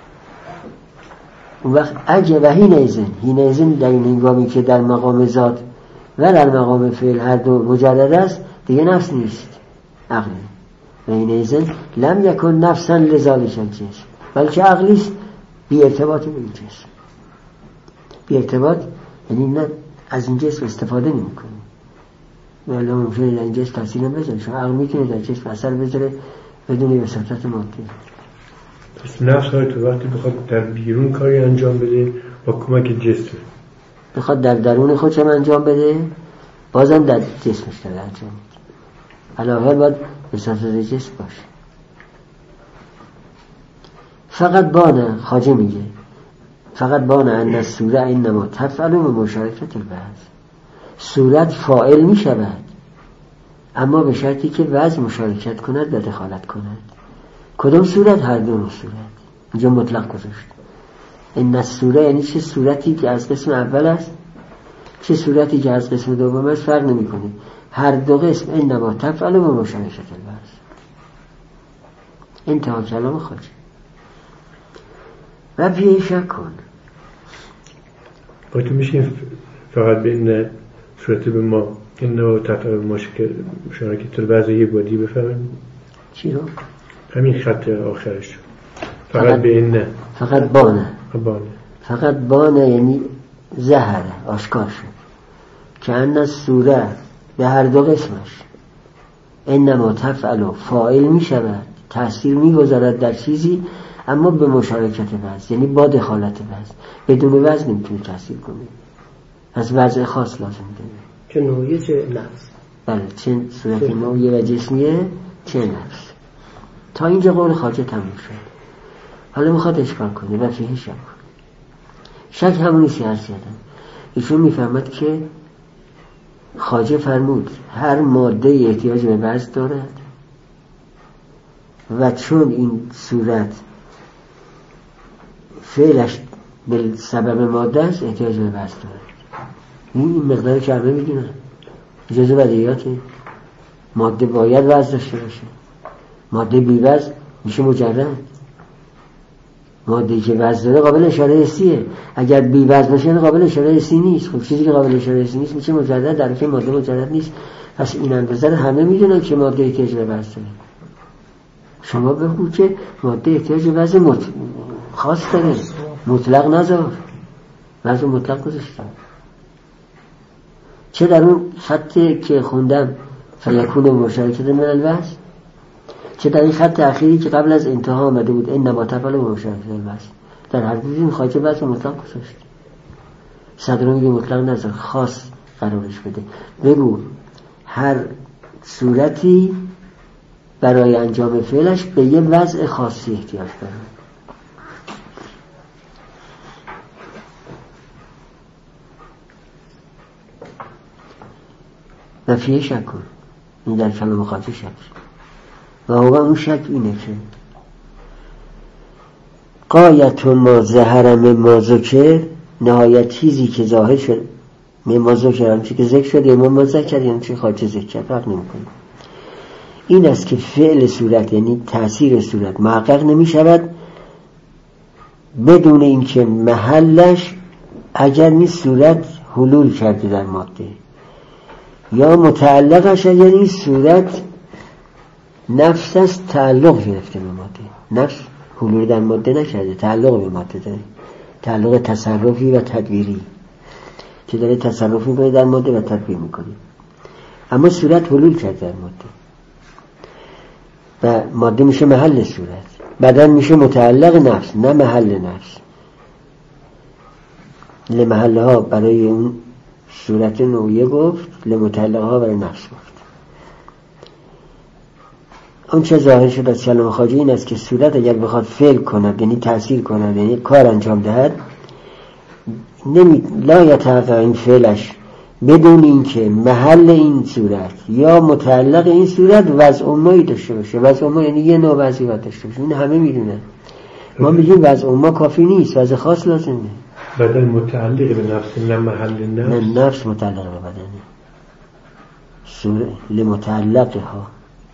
اون وقت اگه و هین ایزن هین ایزن در این هنگامی که در مقام ذات و در مقام فعل هر دو مجرد است، دیگه نفس نیست، عقل. و هین ایزن لم یکن نفسا لذالک الجسم، بلکه عقلیست بی ارتباط به این جسم. بی ارتباط یعنی نه از این جسم استفاده نمی کنه، ولی ممکنه در این جسم تاثیر نمیذاره، چون عقل میتونه در جسم اثر بذاره بدون وساطت ماده. پس نفس های تو وقتی بخواد در بیرون کاری انجام بده با کمک جسم، بخواد در درون خودش هم انجام بده بازم در جسمش داره انجام میده، علاوه باید وساطت جسم باشه. فقط بانه خواجه میگه فقط بانه ان الصوره انما تفعل و مشارکت الوضع. صورت فاعل میشود اما به شرطی که وضع مشارکت کند و دخالت کند. کدام صورت؟ هر دو صورت. اینجا مطلق گذاشت. ان الصوره یعنی چه صورتی که از قسم اول است چه صورتی که از قسم دوم است فرق نمیکنه. هر دو قسم انما تفعل و مشارکت الوضع. انتها کلام خواجه. و بیه شک کن باید میشیم فقط به این صورت به ما انما تفعل و مشارکت الوضع یه بادی بفهمیم. چی رو؟ همین خط آخرش فقط, فقط به این نه فقط بانه بانه فقط بانه یعنی ظهره آشکار شد که ان الصوره به هر دو قسمش انما تفعل و فاعل می شود تأثیر می گذارد در چیزی اما به مشارکت وضع یعنی با دخالت وضع. بدون وضع نمیتونه تأثیر کنه. از وضع خاص لازم داره چه نوعیه چه نفس. بله چه صورت نوعیه و جسمیه چه نفس. تا اینجا قول خواجه تموم شد. حالا میخواد اشکال کنه و فیه شک. شک همونی سیارس یادم ایشون میفهمد که خواجه فرمود هر ماده احتیاج به وضع دارد و چون این صورت فعلش به سبب ماده است احتیاج به وضع دارد. این مقدار که همه میدونن اجازه بدیهیاته. ماده باید وضع داشته باشه. ماده بی وضع میشه مجرد. ماده‌ای که وزن داره قابل اشاره حسیه. اگر بی وزن باشه قابل اشاره حسی نیست. خب چیزی که قابل اشاره حسی نیست میشه مجرد، در حالی که ماده مجرد نیست. پس این اندازه همه میدونن که ماده احتیاج به وزن داره. شما بگو که ماده احتیاج به وزن مت... خاص داره، مطلق نذار. وزن مطلق گذاشتم. چه در اون خطی که خوندم فیکون مشارکت من الوزن، چه در این خط اخیری که قبل از انتها آمده بود انما تفعل و مشارکت الوزن، در هر دوی این خواجه وزن مطلق گذاشت. صدر میگه مطلق نذار، خاص قرارش بده. بگو هر صورتی برای انجام فعلش به یه وضع خاصی احتیاج داره. و فیه شک کن. این در کلام خواجه شک. و هو اون شک اینه که قایت ما ظهر مما ذکر، نهایت چیزی که ظاهر شد مما ذکر، همچی که ذکر شد یا مما ذکر یا همچی خواجه ذکر، فرق نمی کنه. این است که فعل صورت یعنی تأثیر صورت محقق نمی شود بدون اینکه محلش اگر این صورت حلول کرده در ماده یا متعلقش اگر این صورت نفس از تعلق گرفته به ماده. نفس حلول در ماده نکرده، تعلق به ماده داره، تعلق تصرفی و تدبیری که داره تصرف میکنه در ماده و تدبیر میکنه. اما صورت حلول کرده در ماده و ماده میشه محل صورت، بدن میشه متعلق نفس نه محل نفس. لمحله ها برای اون صورت نوعیه گفت، لمتعلقه ها برای نفس گفت. اون چه ظاهر شد از کلام خواجه این است که صورت اگر بخواد فعل کند یعنی تأثیر کند یعنی کار انجام دهد، نمی لا یتحقق این فعلش بدون اینکه محل این صورت یا متعلق این صورت وضع امایی داشته باشه. وضع اما یعنی یه نوع وضعیت داشته باشه. این همه میدونن. ما میگیم وضع اما کافی نیست، وضع خاص لازمه. بدن متعلق به نفس نه محل نفس. نه نفس متعلق به بدنه. صورت لمتعلقه ها.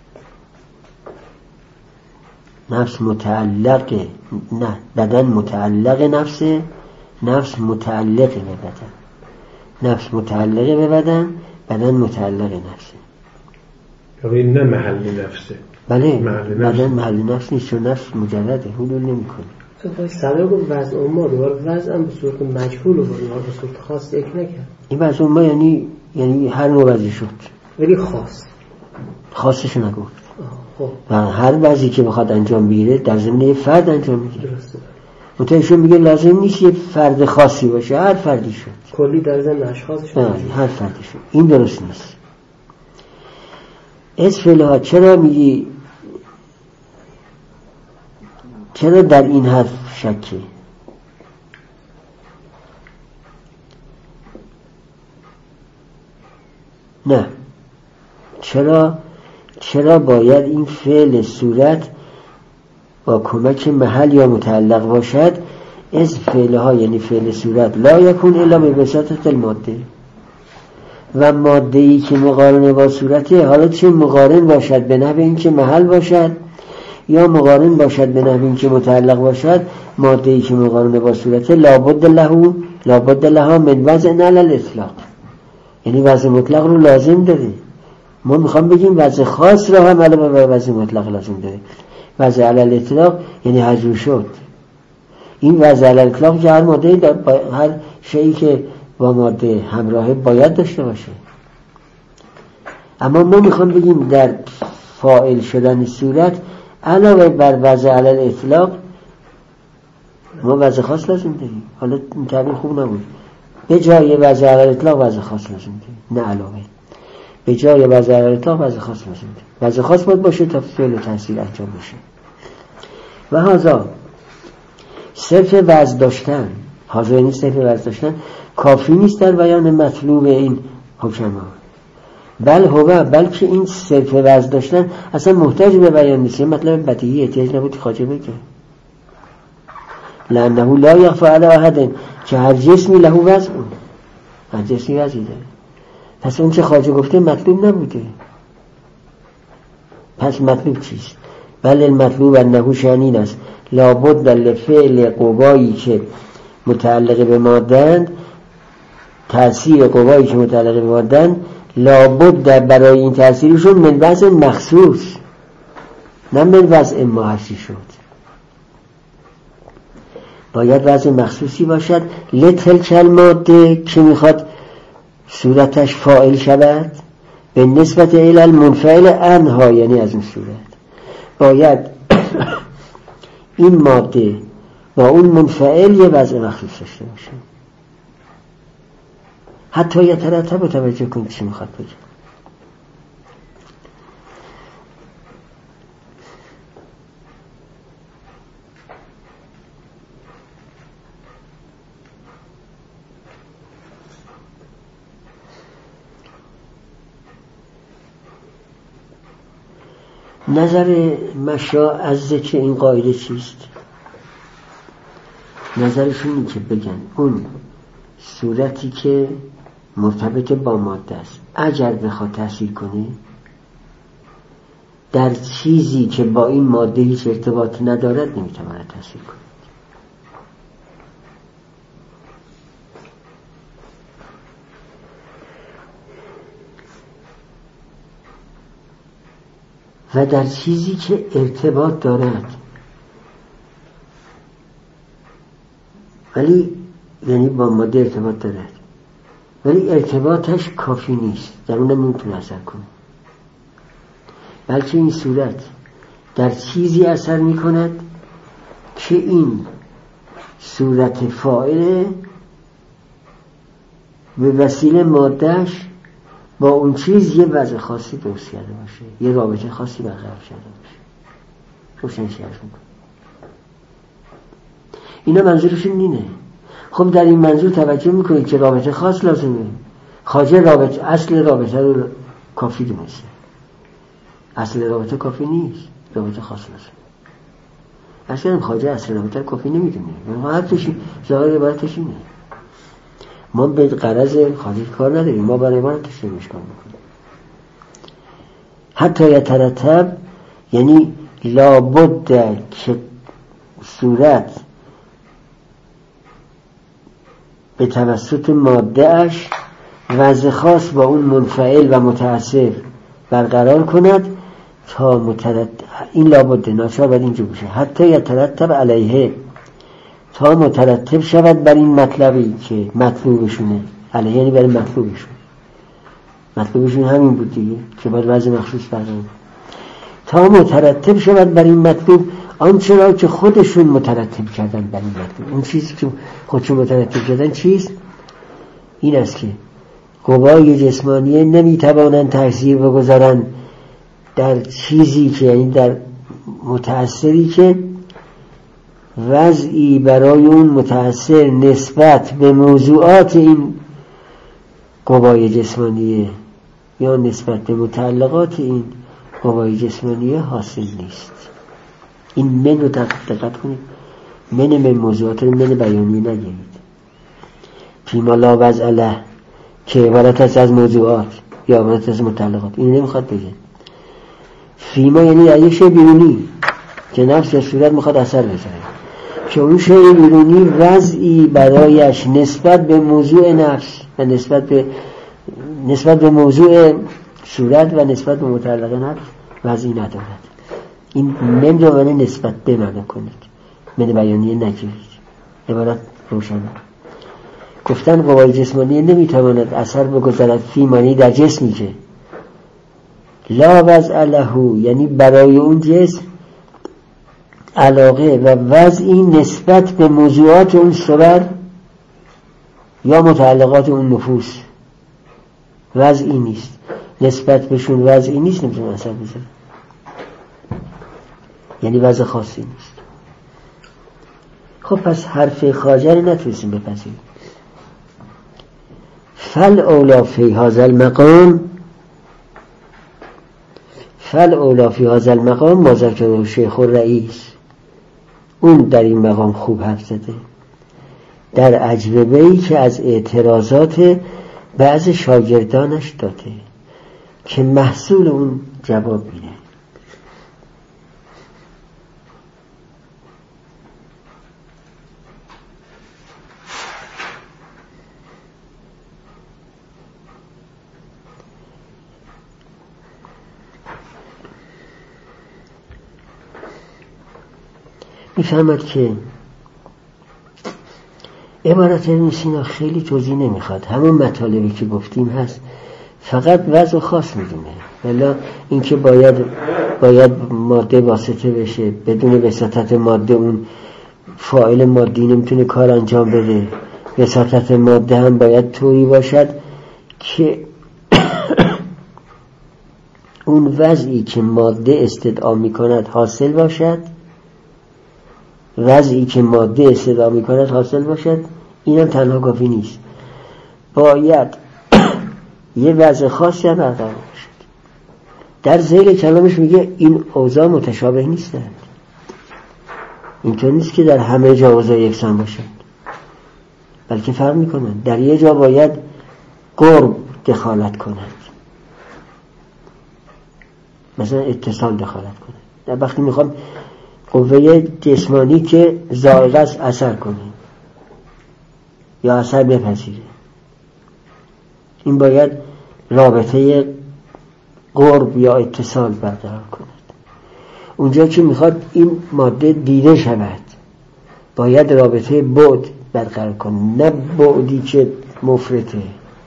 نفس متعلق، نه بدن متعلق نفسه، نفس متعلق به بدن. نفس متعلق به بدن، بدن متعلق نفسه. یعنی نه محل نفسه. بله محل بدن نفس. محل نفس نیست، چون نفس مجرده، حلول نمی کنه. خب صدر گفت وضع اما دوباره وضع هم به صورت مجهول و به صورت خاص یک نکرد. این وضع اما یعنی یعنی هر نوع وضعی شد ولی خاص خاصش نگفت. خب و هر وضعی که بخواد انجام بگیره در ضمن فرد انجام میگیره. درسته. متأشون میگه لازم نیست یه فرد خاصی باشه، هر فردی شد کلی در ضمن اشخاصش شد. هر فردی شد. این درست نیست. اسفله ها چرا میگی چرا در این حرف شکه؟ نه، چرا چرا باید این فعل صورت با کمک محل یا متعلق باشد؟ از فعلها یعنی فعل صورت لا یکون الا بواسطه الماده، و ماده ای که مقارن با صورته، حالا چه مقارن باشد به نحو این که محل باشد یا مقارن باشد به نحو این که متعلق باشد، ماده ای که مقارن با صورته لابد له لابد لها من وضع علی الاطلاق، یعنی وضع مطلق رو لازم داره. ما میخوام بگیم وضع خاص رو هم علاوه بر وضع مطلق لازم داره. وضع علی الاطلاق یعنی حجر شد. این وضع علی الاطلاق که هر ماده هر شیئی که با ماده همراهه باید داشته باشه. اما ما میخوام بگیم در فاعل شدن صورت علاوه بر وضع علی الاطلاق ما وضع خاص لازم داریم. حالا این تعبیر خوب نبود. به جای وضع علی الاطلاق وضع خاص لازم داریم، نه علاوه. به جای وضع علی الاطلاق وضع خاص لازم داریم. وضع خاص باید باشه تا فعل و تحصیل انجام بشه. و هذا صرف وضع داشتن، هذا یعنی صرف وضع داشتن کافی نیست در بیان مطلوب این حکما، بل هو بلکه این صرف وضع داشتن اصلا محتاج به بیان نیست. مطلب بدیهی احتیاج نبود خواجه بگه لانه لا یخفی علی احد که هر جسمی له وضع، هر جسمی وضعی داره. پس اون چه خواجه گفته مطلوب نبوده. پس مطلوب چیست؟ بل المطلوب انه شانین است لابد لفعل قوایی که متعلق به مادند، تأثیر قوایی که متعلق به مادند لابد برای این تأثیرشون من وضع مخصوص، نه من وضع معرفی شد. باید وضع مخصوصی باشد لتلک الماده که میخواد صورتش فاعل شود به نسبت الی المنفعل عنها، یعنی از این صورت باید این ماده با اون منفعل یه وضع مخصوص داشته باشه. حتی یه ترتب توجه کنید چی میخواد بگه. نظر مشا از ذکر این قاعده چیست؟ نظرشون این که بگن اون صورتی که مرتبط با ماده است اگر بخواد تأثیر کنه در چیزی که با این ماده هیچ ارتباط ندارد نمیتواند تأثیر کنه. و در چیزی که ارتباط دارد ولی یعنی با ماده ارتباط دارد ولی ارتباطش کافی نیست، در اون نمیتونه اثر کنه، بلکه این صورت در چیزی اثر میکند که این صورت فاعل به وسیله مادهش با اون چیز یه وضع خاصی درست کرده باشه، یه رابطه خاصی برقرار کرده باشه. روشن شرح میکنه. اینا منظورشون اینه. خب در این منظور توجه میکنید که رابطه خاص لازمه. خواجه رابطه اصل رابطه رو کافی دونسته. اصل رابطه کافی نیست، رابطه خاص لازمه. اصلا خواجه اصل رابطه کافی نمیدونه. هر تشی ظاهر عبارتش اینه. ما به غرض خواجه کار نداریم، ما برای عبارتش نمیش کار میکنیم. حتی یترتب یعنی لابد که صورت به توسط ماده اش وضع خاص با اون منفعل و متعصب برقرار کند تا مترتب، این لابد ناچار باید اینجا بشه، حتی یترتب علیه تا مترتب شود بر این مطلبی که مطلوبشونه، علیه یعنی برای مطلوبشون، مطلوبشون همین بود دیگه که باید وضع مخصوص برقرار تا مترتب شود بر این مطلوب آنچه را که خودشون مترتب کردن بر این مطلوب. اون چیزی که خودشون مترتب کردن چیست؟ این است که قوای جسمانیه نمیتوانند تأثیر بگذارن در چیزی که یعنی در متأثری که وضعی برای اون متأثر نسبت به موضوعات این قوای جسمانیه یا نسبت به متعلقات این قوای جسمانیه حاصل نیست. این من رو دقت کنید، من من موضوعات رو من بیانی نگیرید. فیما لا وضع له که عبارت است از موضوعات یا عبارت از متعلقات، این نمیخواد بگه. فیما یعنی در یک شی بیرونی که نفس یا صورت میخواد اثر بذاره، که اون شی بیرونی وضعی برایش نسبت به موضوع نفس و نسبت به نسبت به موضوع صورت و نسبت به متعلق نفس وضعی ندارد. این من رو من نسبت به معنی کنید، من بیانیه نگیرید. عبارت روشنه. گفتن قوای جسمانی نمیتواند اثر بگذارد فی معنی در جسمی که لا وضع له، یعنی برای اون جسم علاقه و وضعی نسبت به موضوعات اون صور یا متعلقات اون نفوس وضعی نیست، نسبت بهشون وضعی نیست، نمیتونه اثر بذاره، یعنی وضع خاصی نیست. خب پس حرف خواجه رو نتونستیم بپذیریم. فل اولا فی هذا المقام، فل اولا فی هذا المقام ما ذکره شیخ الرئیس، اون در این مقام خوب حرف زده در اجوبه‌ای که از اعتراضات بعض شاگردانش داده که محصول اون جواب اینه. میفهمد که عبارت ابن سینا خیلی توضیح نمیخواد، همون مطالبی که گفتیم هست، فقط وضع خاص میدونه. ولی اینکه باید باید ماده واسطه بشه، بدون وساطت ماده اون فاعل مادی نمیتونه کار انجام بده. وساطت ماده هم باید طوری باشد که اون وضعی که ماده استدعا میکند حاصل باشد، وضعی که ماده استدعا میکند حاصل باشد. اینم تنها کافی نیست، باید یه وضع خاصی هم برقرار باشد. در ذیل کلامش میگه این اوضاع متشابه نیستند، اینطور نیست که در همه جا اوضاع یکسان باشد، بلکه فرق میکنند. در یه جا باید قرب دخالت کند، مثلا اتصال دخالت کند. در وقتی میخوام قوه جسمانی که زائقه است اثر کنه یا اثر بپذیره، این باید رابطه قرب یا اتصال برقرار کند. اونجا که میخواد این ماده دیده شود باید رابطه بعد برقرار کنه، نه بعدی که مفرطه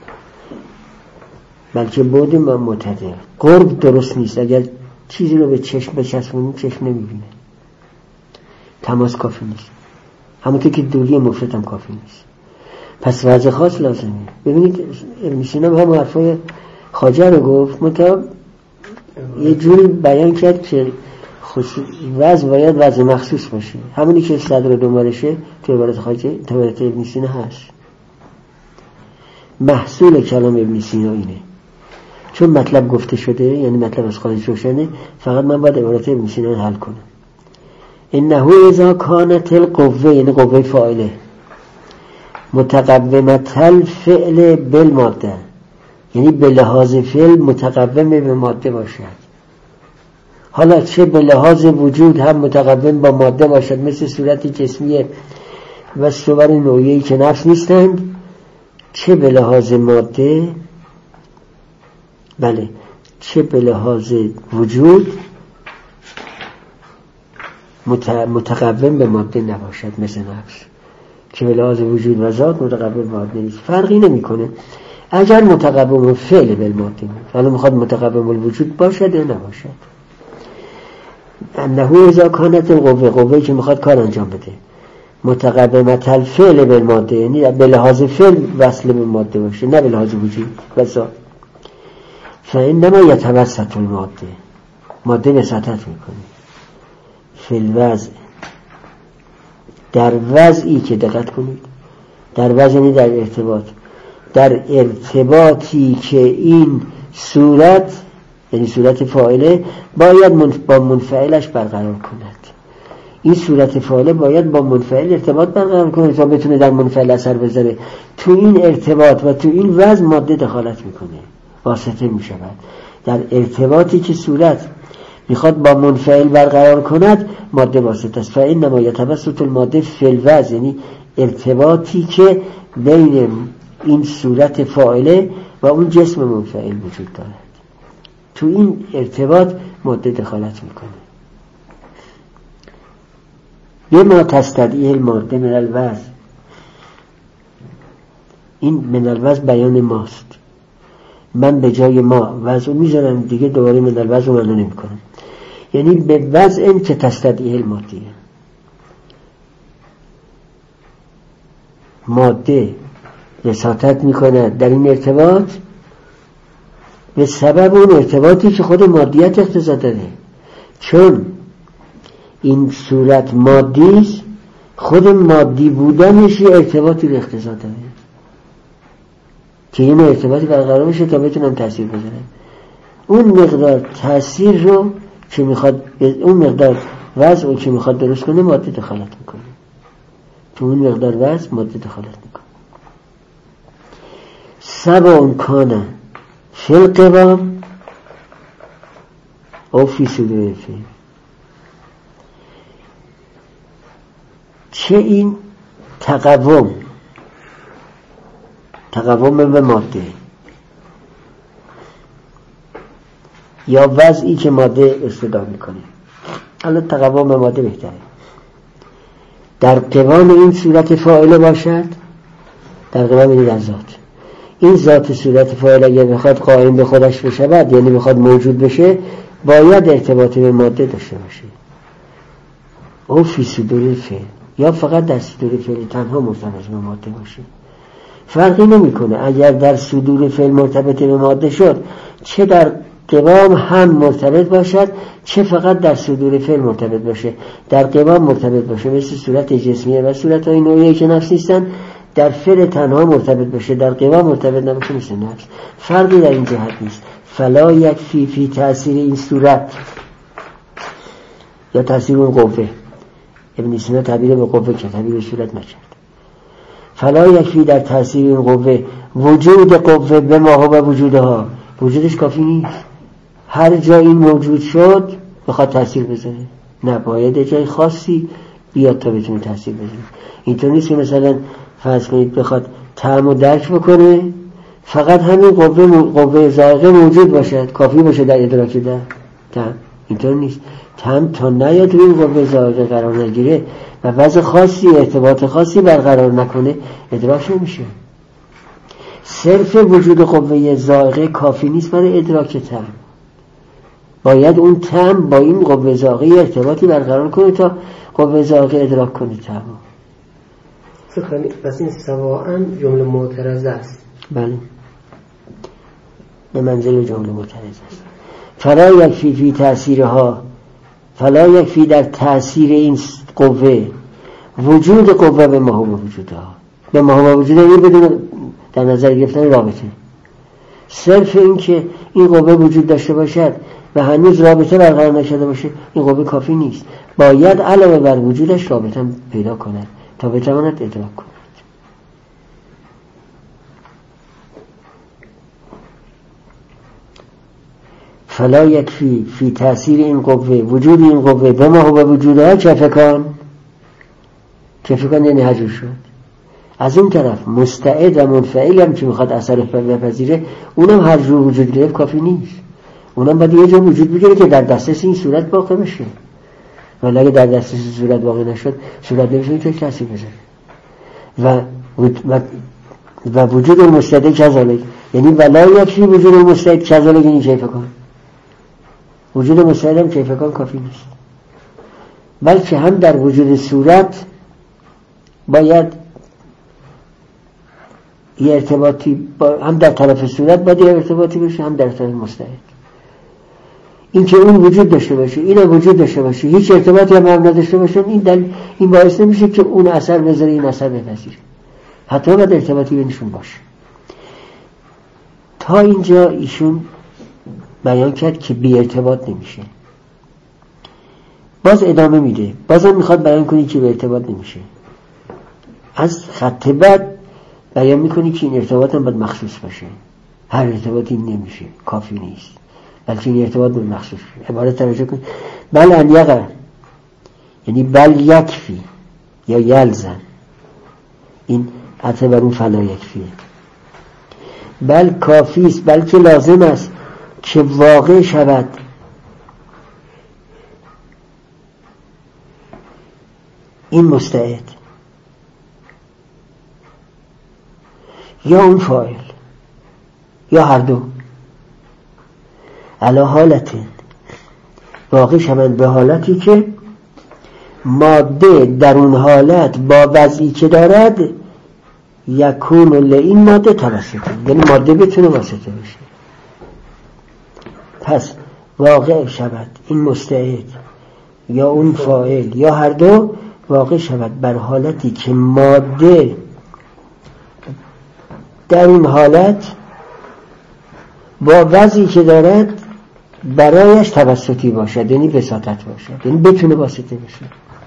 بلکه بعد معتدل. قرب درست نیست، اگر چیزی رو به چشم بچسبونیم چشم نمیبینه، تماس کافی نیست، همونطور که دوری مفرط هم کافی نیست. پس وضع خاص لازمه. ببینید ابن سینا هم حرفای خواجه رو گفت، منتها یه جوری بیان کرد که وضع باید وضع مخصوص باشه، همونی که صدر دنبالشه تو عبارت خواجه تو عبارت ابن سینا هست. محصول کلام ابن سینا اینه، چون مطلب گفته شده یعنی مطلب از خارج روشنه، فقط من باید عبارت ابن سینا رو حل کنم. انه اذا کانت القوه، یعنی قوه فاعله، متقومت الفعل بالماده، یعنی به لحاظ فعل متقوم به ماده باشد. حالا چه به لحاظ وجود هم متقوم با ماده باشد، مثل صورت جسمی و صور نوعیه‌ای که نفس نیستند، چه به لحاظ ماده، بله چه به لحاظ وجود متقوم به ماده نباشد، مثل نفس که به لحاظ وجود و ذات متقوم به ماده نیست. فرقی نمیکنه اگر متقوم فعل به ماده، حالا میخواد متقوم الوجود باشد یا نباشد. انه اذا کانت القوه، قوه‌ای که میخواد کار انجام بده، متقومت الفعل به ماده، یعنی به لحاظ فعل وصل به ماده باشه، نه به لحاظ وجود و ذات. فانما یتوسط الماده، ماده وساطت میکنه فی الوضع در وضعی که دقت کنید، در وضعی در ارتباط، در ارتباطی که این صورت یعنی صورت فاعله باید با منفعلش برقرار کند. این صورت فاعله باید با منفعل ارتباط برقرار کنه تا بتونه در منفعل اثر بذاره. تو این ارتباط و تو این وضع ماده دخالت میکنه، واسطه میشود. در ارتباطی که صورت میخواد با منفعل برقرار کند ماده واسطه است. فإنما یتوسط الماده فی الوضع، یعنی ارتباطی که بین این صورت فاعله و اون جسم منفعل وجود دارد، تو این ارتباط ماده دخالت میکنه. بما تستدعیه الماده من الوضع، این من الوضع بیان ماست، من به جای ما وضع میذارم دیگه، دوباره من الوضع رو معنا نمیکنم. یعنی به وضع این که تستدعیه الماده، ماده وساطت میکنه در این ارتباط به سبب اون ارتباطی که خود مادیت اقتضا داره. چون این صورت مادی است، خود مادی بودنش یه ارتباطی رو اقتضا داره که این ارتباطی برقرار بشه تا بتونم تاثیر بذارم. اون مقدار تاثیر رو که میخواد، اون مقدار وضع رو که میخواد درست کنه ماده دخالت میکنه، تو اون مقدار وضع ماده دخالت میکنه. سبا کانه فی القوام او فی صدور فی، چه این تقوم تقوم به ماده یا وضعی که ماده استدعا میکنه، الان تقوم به ماده بهتره، در قوام این صورت فاعله باشد، در قوام این در ذات. این ذات صورت فاعل اگر بخواد قائم به خودش بشود، یعنی بخواد موجود بشه، باید ارتباط به ماده داشته باشه. او فی صدور فعل، یا فقط در صدور فعل تنها مرتبط به ماده باشه. فرقی نمیکنه اگر در صدور فعل مرتبط به ماده شد، چه در قوام هم مرتبط باشد، چه فقط در صدور فعل مرتبط باشه. در قوام مرتبط باشه مثل صورت جسمیه و صورت های نوعی که نفس نیستن، در فعل تنها مرتبط باشه، در قوام مرتبط نباشه مثل نفس. فرقی در این جهت نیست. فلا یکفی فی تأثیر این صورت یا تأثیر اون قوه، ابن سینا تعبیر به قوه که تعبیر به صورت نکرد. فلا یکفی در تأثیر این قوه وجود قوه به ما هو وجودها، وجودش کافی نیست. هر جا این موجود شد بخواد تأثیر بزنه، نه، باید جای خاصی بیاد تا بتونه تأثیر بزنه. اینطور نیست که مثلا فرض کنید بخواد طعم و درک بکنه، فقط همین قوه قوه ذائقه موجود باشد کافی باشه در ادراک در طعم. اینطور نیست. طعم تا نیاد توی این قوه ذائقه قرار نگیره و وضع خاصی ارتباط خاصی برقرار نکنه، ادراک نمیشه. صرف وجود قوه ذائقه کافی نیست برای ادراک طعم، باید اون طعم با این قوه ذائقه ارتباطی برقرار کنه تا قوه ذائقه ادراک کنه طعم. فکر کنم پس این سواء جمله معترضه است. بله، به منزل جمله معترضه است. فلا یکفی فی تأثیرها، فلا یکفی در تأثیر این قوه وجود قوه به ما هو وجودها، به ما هو وجودها، این بدون در نظر گرفتن رابطه. صرف این که این قوه وجود داشته باشد و هنوز رابطه برقرار نشده باشه، این قوه کافی نیست. باید علاوه بر وجودش رابطه پیدا کند تا بتواند ادراک کند. فلا یکفی فی تأثیر این قوه وجود این قوه به ما هو وجودها کفکان، کفکان یعنی حجور شد. از این طرف مستعد و منفعل هم که میخواد اثر بپذیره، اونم هر جور وجود گرفت کافی نیست. اونم باید یه جور وجود بگیره که در دسترس این صورت واقع بشه، ولی اگه در دسترس صورت واقع نشد، صورت نمیشه توی تاثیر بذاره. و و و وجود المستعد کذالک، یعنی ولا یکفی وجود المستعد کذالک، این کیفکان، وجود مستعد هم کیفکان کافی نیست، بلکه هم در وجود صورت باید یه ارتباطی با، هم در طرف صورت باید یه ارتباطی بشه، هم در طرف مستعد. این که اون وجود داشته باشه، این هم وجود داشته باشه، هیچ ارتباطی هم هم نداشته باشه، این دل... این باعث نمیشه که اون اثر بذاره این اثر بپذیره، حتی باید ارتباطی بینشون باشه. تا اینجا ایشون بیان کرد که بی ارتباط نمیشه. باز ادامه میده، بازم میخواد بیان کنی که بی ارتباط نمیشه. از خط بعد بیان میکنی که این ارتباط هم باید مخصوص باشه. هر ارتباطی نمیشه، کافی نیست، بلکه این ارتباط باید مخصوص باشه. عبارت توجه کن، بل ان یقع، یعنی بل یکفی یا یلزم، این عطف بر اون فلا یکفیه. بل کافی است، بلکه لازم است که واقع شود این مستعد یا اون فاعل یا هر دو، علی حالت، واقع شوند به حالتی که ماده در اون حالت با وضعی که دارد یکون لئین ماده توسطه، یعنی ماده بتونه واسطه بشه. پس واقع شود این مستعد یا اون فاعل یا هر دو واقع شود بر حالتی که ماده در این حالت با وضعی که دارد برایش توسطی باشد، یعنی وساطت باشد، یعنی بتونه واسطه بشه.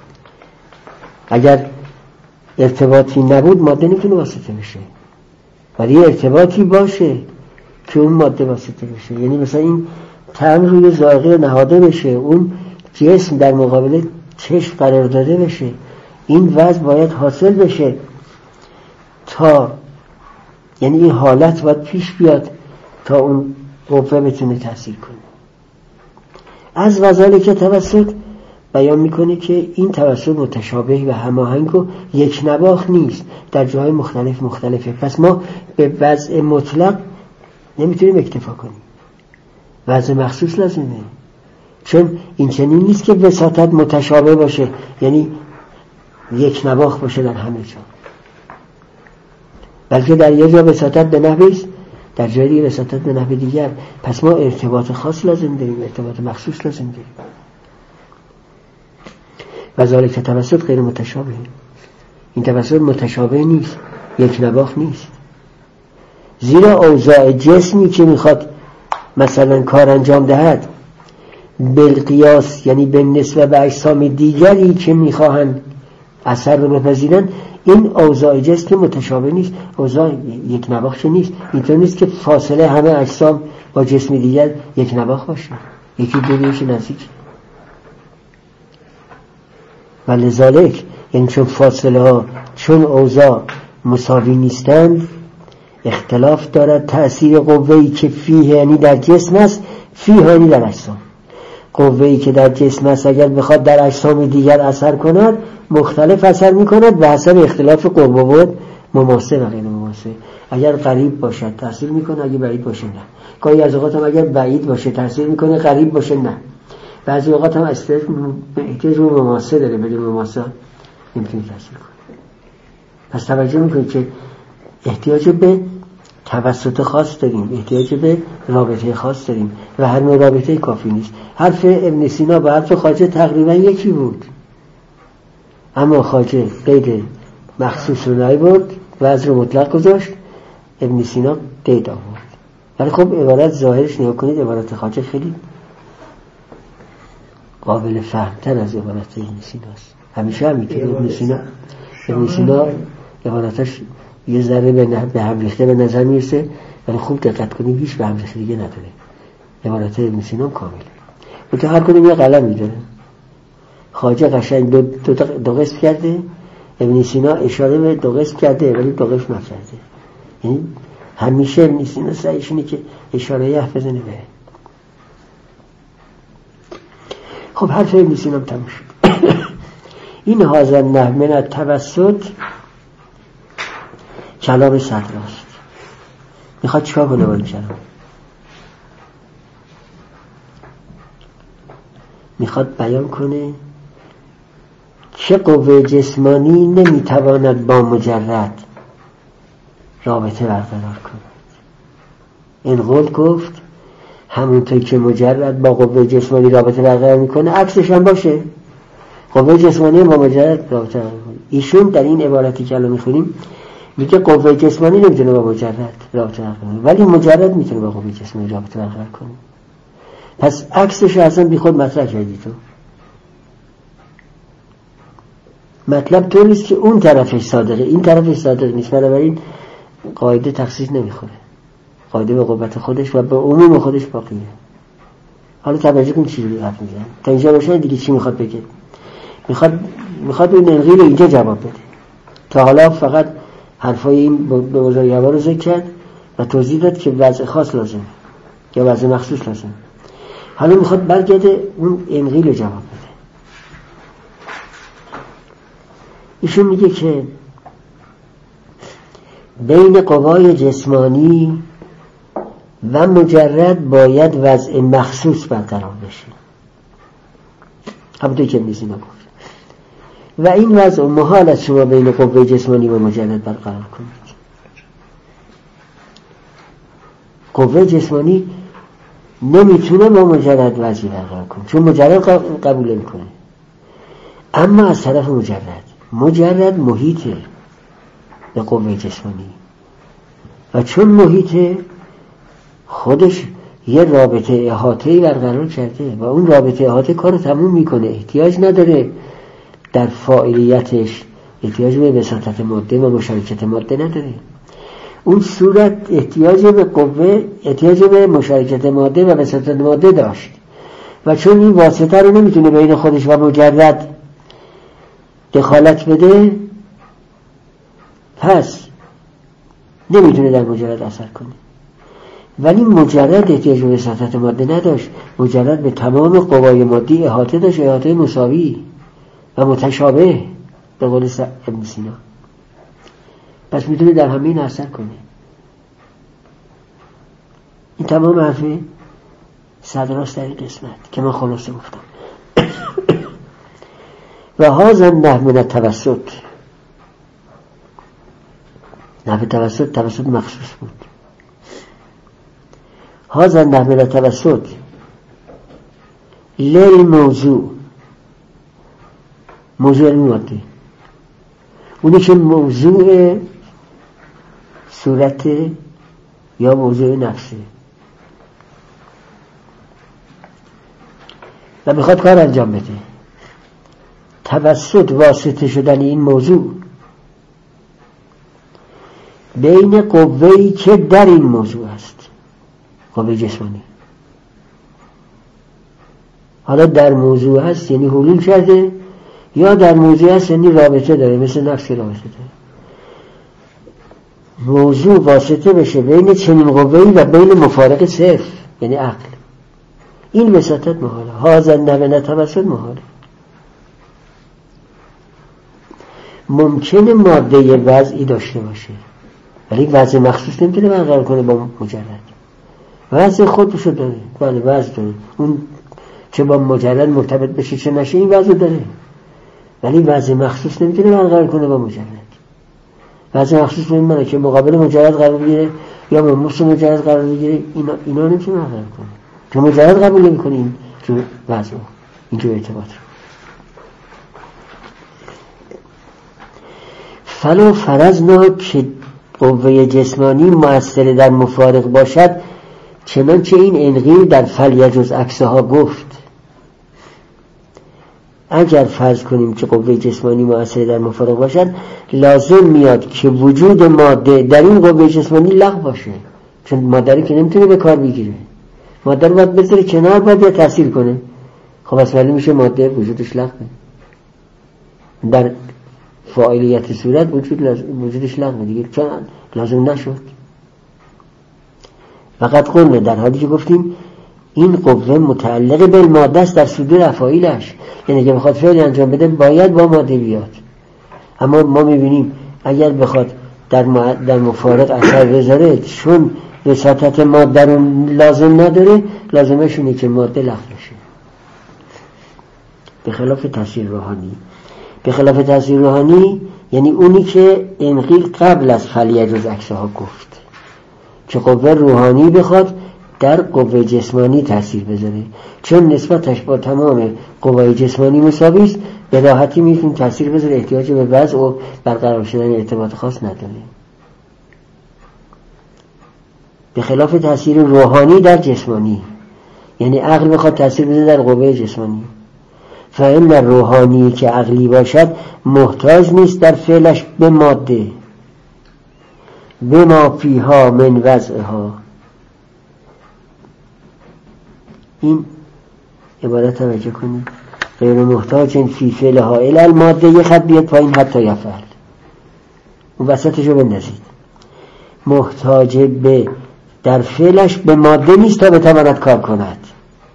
اگر ارتباطی نبود ماده نمیتونه واسطه بشه، ولی ارتباطی باشه که اون ماده واسطه بشه، یعنی مثلا این طعم روی ذائقه نهاده بشه، اون جسم در مقابل چشم قرار داده بشه، این وضع باید حاصل بشه تا، یعنی این حالت باید پیش بیاد تا اون قوه بتونه تأثیر کنه. از وظایف که توسط بیان میکنه که این توسط متشابه و هماهنگ و یک نواخت نیست، در جاهای مختلف مختلفه. پس ما به وضع مطلق نمیتونیم اکتفا کنیم، وضع مخصوص لازمه، چون این چنین نیست که وساطت متشابه باشه، یعنی یک نواخت باشه در همه جا، بلکه در یه جا وساطت به نحویست، در جای دیگه وساطت به نحو دیگر. پس ما ارتباط خاص لازم داریم، ارتباط مخصوص لازم داریم. و ذالک توسط غیر متشابه، این توسط متشابه نیست، یک نواخت نیست، زیرا اوضاع جسمی که میخواد مثلا کار انجام دهد بالقیاس، یعنی به نسبت به اجسام دیگری که میخواهند اثر رو بپذیرن، این اوضاع جسم متشابه نیست، اوضاع یک نواخت نیست. اینطور نیست که فاصله همه اجسام با جسم دیگر یک نواخت باشه، یکی دوریش نزدیک. و لذالک، یعنی چون فاصله ها چون اوضاع مساوی نیستند، اختلاف دارد تأثیر قوه‌ای که فیه، یعنی در جسم است، فیه یعنی در اجسام. قوه‌ای که در جسم است اگر بخواد در اجسام دیگر اثر کند مختلف اثر میکند به حسب اختلاف قوه بود، مماثل و غیر مماثل. اگر قریب باشد تأثیر میکنه، اگر بعید باشه نه. گاهی از اوقات هم اگر بعید باشه تأثیر میکنه، قریب باشه نه. بعضی اوقات هم احتیاج به مماثل داره، بدون مماثل نمیتونه تأثیر کنه. پس توجه میکنید که احتیاج به توسط خاص داریم، احتیاج به رابطه خاص داریم و هر نوع رابطه کافی نیست. حرف ابن سینا با حرف خواجه تقریبا یکی بود، اما خواجه قید مخصوص رو نیاورد و از رو مطلق گذاشت، ابن سینا قید آورد. ولی خب عبارت ظاهرش نگاه کنید، عبارت خواجه خیلی قابل فهمتر از عبارت ابن سیناست. همیشه همینطور ابن سینا ابن سینا عبارتش یه ذره به هم ریخته به نظر میرسه، ولی خوب دقت کنید هیچ به هم ریخته دیگه نداره. عبارت ابن سینا کامله. منتها هر کدوم یه قلمی داره. خواجه قشنگ دو, دو, دو قسم کرده، ابن سینا اشاره به دو قسم کرده ولی دو قسم نکرده. یعنی همیشه ابن سینا سعیش اینه که اشاره یه بزنه به. خب حرف ابن سینا تموم شد. این حاضر نه من التوسط کلام صدراست. میخواد چیکار کنه با این کلام؟ میخواد بیان کنه چه قوه جسمانی نمیتواند با مجرد رابطه برقرار کند. این قول گفت همونطور که مجرد با قوه جسمانی رابطه برقرار میکنه عکسش هم باشه. قوه جسمانی با مجرد رابطه برقرار کنه. ایشون در این عبارتی که الان میخونیم میگه قوه جسمانی نمیتونه با مجرد رابطه برقرار کنه، ولی مجرد میتونه با قوه جسمانی رابطه برقرار کنه. پس عکسش اصلا بی خود مطرح کردی تو. مطلب طور نیست که اون طرفش صادقه این طرفش صادق نیست، بنابراین قاعده تخصیص نمیخوره، قاعده به قوت خودش و به عموم خودش باقیه. حالا توجه کن چی حرف میزنه تا اینجا باشه دیگه چی میخواد بگه. میخواد میخواد این انقیل اینجا جواب بده. تا حالا فقط حرفای این به بزرگوار رو ذکر کرد و توضیح داد که وضع خاص لازم یا وضع مخصوص لازم. حالا میخواد برگرده اون انقیل رو جواب بده. ایشون میگه که بین قوای جسمانی و مجرد باید وضع مخصوص برقرار بشه، همونطور که میزینا گفت، و این وضع محال است شما بین قوه جسمانی و مجرد برقرار کنید. قوه جسمانی نمیتونه با مجرد وضعی برقرار کنه چون مجرد قبول نمیکنه. اما از طرف مجرد مجرد محیطه به قوه جسمانی و چون محیطه خودش یه رابطه احاطه‌ای برقرار کرده و اون رابطه احاطه کارو تموم میکنه، احتیاج نداره در فاعلیتش احتیاج به وساطت ماده و مشارکت ماده نداره. اون صورت احتیاج به قوه احتیاج به مشارکت ماده و وساطت ماده داشت و چون این واسطه رو نمیتونه بین خودش و مجرد دخالت بده پس نمیتونه در مجرد اثر کنه. ولی مجرد احتیاج به وساطت ماده نداشت، مجرد به تمام قوای مادی احاطه داشت، احاطه مساوی و متشابه به قول ابن سینا. پس میتونه در همه این اثر کنه. این تمام حرفه صدراست در این قسمت که من خلاصه گفتم. و هذا النحو من التوسط، نحو توسط توسط مخصوص بود. هذا النحو من التوسط للموضوع، موضوع علمی ماده، اونی که موضوع صورت یا موضوع نفسه و میخواد کار انجام بده. توسط واسطه شدن این موضوع بین قوه‌ای که در این موضوع است، قوه جسمانی. حالا در موضوع هست یعنی حلول کرده، یا در موضوع هست یعنی رابطه داره، مثل نفس رابطه داره. موضوع واسطه بشه بین چنین قوه‌ای و بین مفارق صرف یعنی عقل. این وساطت محاله. هازن نمنه توسط محاله. ممکنه ماده وضعی داشته باشه ولی وضع مخصوص نمیتونه برقرار کنه با مجرد. وضع خودشو داره، بله وضع داره، اون چه با مجرد مرتبط بشه چه نشه این وضع داره، ولی وضع مخصوص نمیتونه برقرار کنه با مجرد. وضع مخصوص به این معنی که مقابل مجرد قرار بگیره یا به مفت مجرد قرار بگیره، اینا اینا نمیتونه برقرار کنه چون مجرد قبول نمیکنه این جو وضع این جو ارتباط رو. فلو فرضنا که قوه جسمانی مؤثر در مفارق باشد چنانچه این انقیل در فلیجوز عکسها گفت. اگر فرض کنیم که قوه جسمانی مؤثر در مفارق باشد لازم میاد که وجود ماده در این قوه جسمانی لغو باشه، چون ماده رو که نمیتونه به کار بگیره، ماده رو باید بذاره کنار، باید یا تاثیر کنه. خب از ولی میشه ماده وجودش لغوه، در فاعلیت صورت وجود وجودش لغوه دیگه، چون لازم نشد. فقط قلنا در حالی که گفتیم این قوه متعلق به ماده است در صدور افعالش، یعنی اگه بخواد فعلی انجام بده باید با ماده بیاد. اما ما میبینیم اگر بخواد در, در مفارق اثر بذاره چون وساطت ماده رو لازم نداره، لازمش اینه که ماده لغو بشه. به خلاف تاثیر روحانی. به خلاف تاثیر روحانی یعنی اونی که انقیل قبل از فلیجوز عکسها گفت که قوه روحانی بخواد در قوه جسمانی تاثیر بذاره، چون نسبتش با تمام قوای جسمانی مساوی است به راحتی میتونه تاثیر بذاره، احتیاج به وضع و برقرار شدن ارتباط خاص نداره. به خلاف تاثیر روحانی در جسمانی، یعنی عقل بخواد تاثیر بذاره در قوه جسمانی، فإن روحانی که عقلی باشد محتاج نیست در فعلش به ماده، بما فیها من وضعها. این عبارت توجه کنید، غیر محتاج فی فعلها الی الماده، یه خط بیاد پایین حتی یفعل، اون وسطشو بندازید. محتاج به در فعلش به ماده نیست تا بتواند کار کند.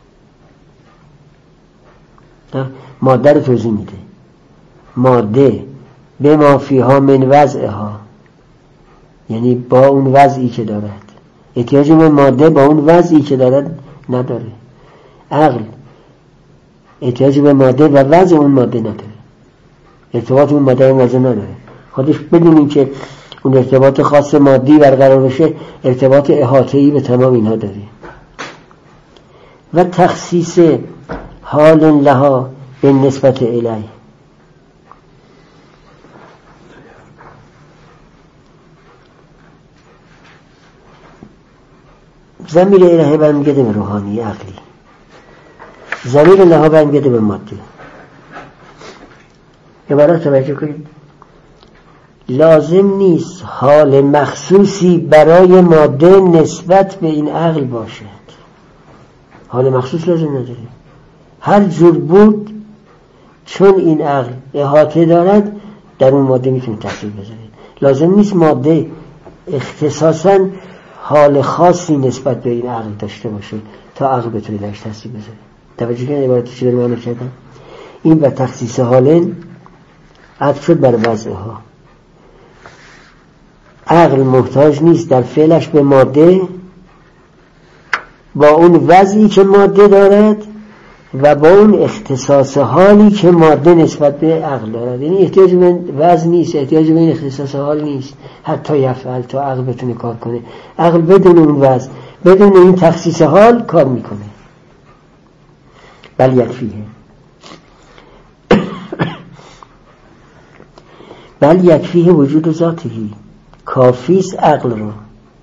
ماده رو توضیح میده، ماده به ما فیها من وضعها، یعنی با اون وضعی که دارد. احتیاج به ماده با اون وضعی که دارد نداره. عقل احتیاج به ماده و وضع اون ماده نداره، ارتباط اون ماده و وضع نداره. خودش بدونیم که اون ارتباط خاص مادی برقرار بشه، ارتباط احاطه‌ای به تمام اینها داره. و تخصیص حال لها به نسبت الیه، ضمیر الهی برمیگرده به روحانی عقلی، ضمیر لها برمیگرده به مادی. عبارت توجه کنید، لازم نیست حال مخصوصی برای ماده نسبت به این عقل باشد. حال مخصوص لازم نداره، هر جور بود، چون این عقل احاطه دارد در اون ماده میتونه تاثیر بذاره. لازم نیست ماده اختصاصاً حال خاصی نسبت به این عقل داشته باشه تا عقل بتونه درش تاثیر بذاره. توجه کنید عبارت چی داره معنی کردم. این و تخصیص حالن عطف شد بر وضعها. عقل محتاج نیست در فعلش به ماده با اون وضعی که ماده دارد و با اون اختصاص حالی که ماده نسبت به عقل دارد. یعنی احتیاج به وضع نیست، احتیاج به این اختصاص حال نیست حتی یفعل تا عقل بتونه کار کنه. عقل بدون اون وضع، بدون این تخصیص حال کار میکنه. بل یکفیه بل یکفیه وجود ذاتهی، کافیست عقل رو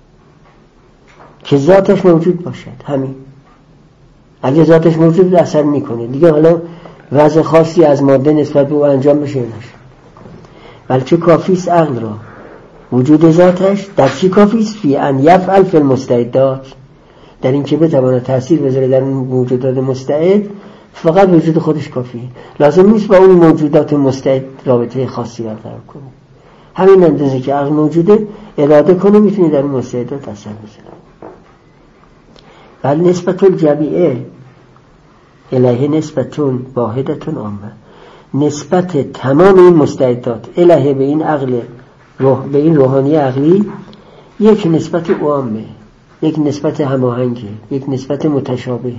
که ذاتش موجود باشد. همین اگه ذاتش موجود اثر میکنه دیگه، حالا وضع خاصی از ماده نسبت به او انجام بشه نشه، بلکه کافیست عقل را وجود ذاتش. در چی کافیست؟ فی ان یفعل فی المستعدات، در این که بتواند تأثیر بذاره در اون موجودات مستعد. فقط وجود خودش کافیه، لازم نیست با اون موجودات مستعد رابطه خاصی برقرار کنه. همین اندازه که عقل موجوده اراده کنه میتونه در اون مستعدات اثر بذاره. بل نسبت الجمیعه الیه نسبتون واحدتون عامه، نسبت تمام این مستعدات الیه به این عقل روح، به این روحانی عقلی یک نسبت عامه، یک نسبت هماهنگه، یک نسبت متشابهه.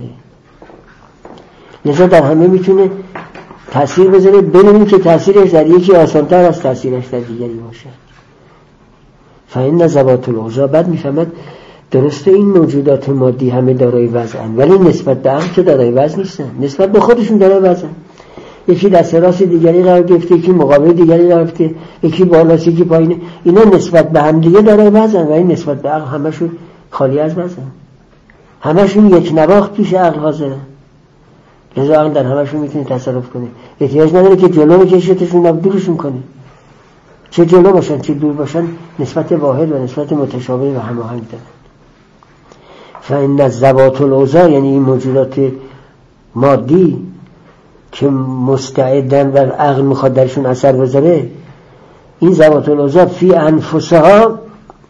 لذا در همه میتونه تأثیر بذاره بدون که تأثیرش در یکی آسان‌تر از تأثیرش در دیگری باشه. فإن ذوات العضا، بعد میفهمد درسته این موجودات مادی همه دارای وضعن، ولی نسبت به عقل که دارای وضع نیستن، نسبت به خودشون دارای وضعن. یکی دست راست دیگری قرار گرفته، یکی مقابل دیگری قرار گرفته، یکی بالاست یکی پایینه. اینا نسبت به هم دیگه دارای وضعن، ولی نسبت به عقل همشون خالی از وضعن، همشون یک نواخت پیش عقل حاضرن. لذا عقل در همشون میتونه تصرف کنه، احتیاج نداره که جلو بکشتشون و دورشون کنه. چه جلو باشن چه دور باشن نسبت واحد و نسبت متشابه و هماهنگ دارن. فإن ذوات العضا، یعنی این موجودات مادی که مستعدن و عقل میخواد درشون اثر بذاره، این ذوات العضا فی انفسها،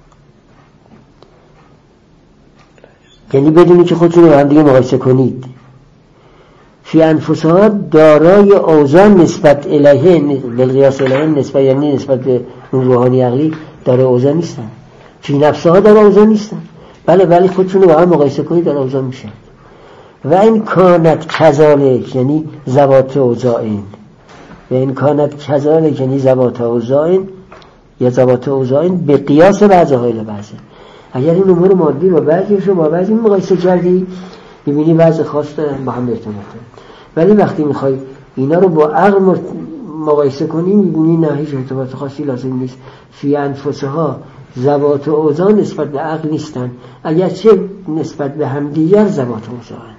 یعنی بدونی که خودتون رو هم دیگه مقایسه کنید، فی انفسها دارای اوضاع نسبت الیه بالقیاس الیه، نسبت یعنی نسبت به اون روحانی عقلی دارای اوضاع نیستن. فی نفسها دارای اوضاع نیستن، بله ولی خودشون رو با هم مقایسه کنید دارای اوضاع میشن. و این کانت کذالک، یعنی ذوات اوضاعین، و این کانت کذالک یعنی ذوات اوضاعین یا ذوات اوضاعین به قیاس بعضها الی بعض. اگر این امور مادی با بعضیش رو با بعضی مقایسه کردی میبینی وضع خاص دارن با هم ارتباط دارن، ولی وقتی میخوای اینا رو با عقل مقایسه کنی میبینی نه هیچ ارتباط خاصی لازم نیست. فی انفسها ذوات و اوزان نسبت به عقل نیستن، اگرچه نسبت به همدیگر ذوات و اوزانند.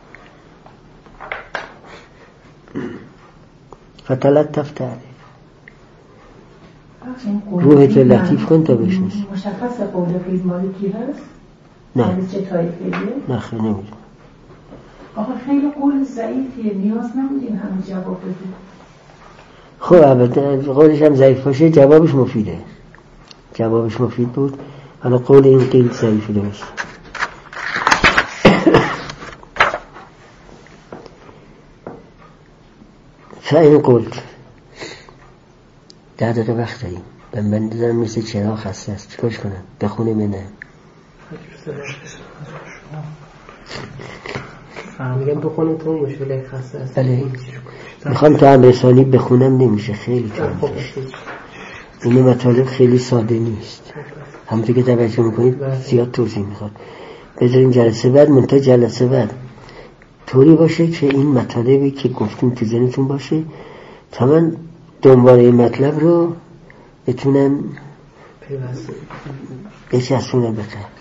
فتلطف تعریف روحت لطیف کن تا بشنیس. مشخص قول فیل مالی کی هست؟ نه چه طایفه‌ایه؟ نه خیلی نمیدونم. آخه خیلی قول ضعیفیه، نیاز نبودین همه جواب بدید. خب البته قولش هم ضعیف باشه جوابش مفیده، جوابش مفید بود. حالا قول این قیل ضعیفی درست. فاین قلت ده دقیقه وقت داریم، من من دیدم مثل چرا خسته است، چیکارش کنم؟ بخونه منه میگم بخونم تو مشکل خسته است. بله میخوام تا هم رسانی بخونم نمیشه، خیلی کم میشه. این مطالب خیلی ساده نیست، همونطور که توجه میکنید زیاد توضیح میخواد. بذاریم جلسه بعد، منتها جلسه بعد طوری باشه که این مطالبی که گفتیم تو ذهنتون باشه تا من دنبال این مطلب رو بتونم بچسبونم به قلب.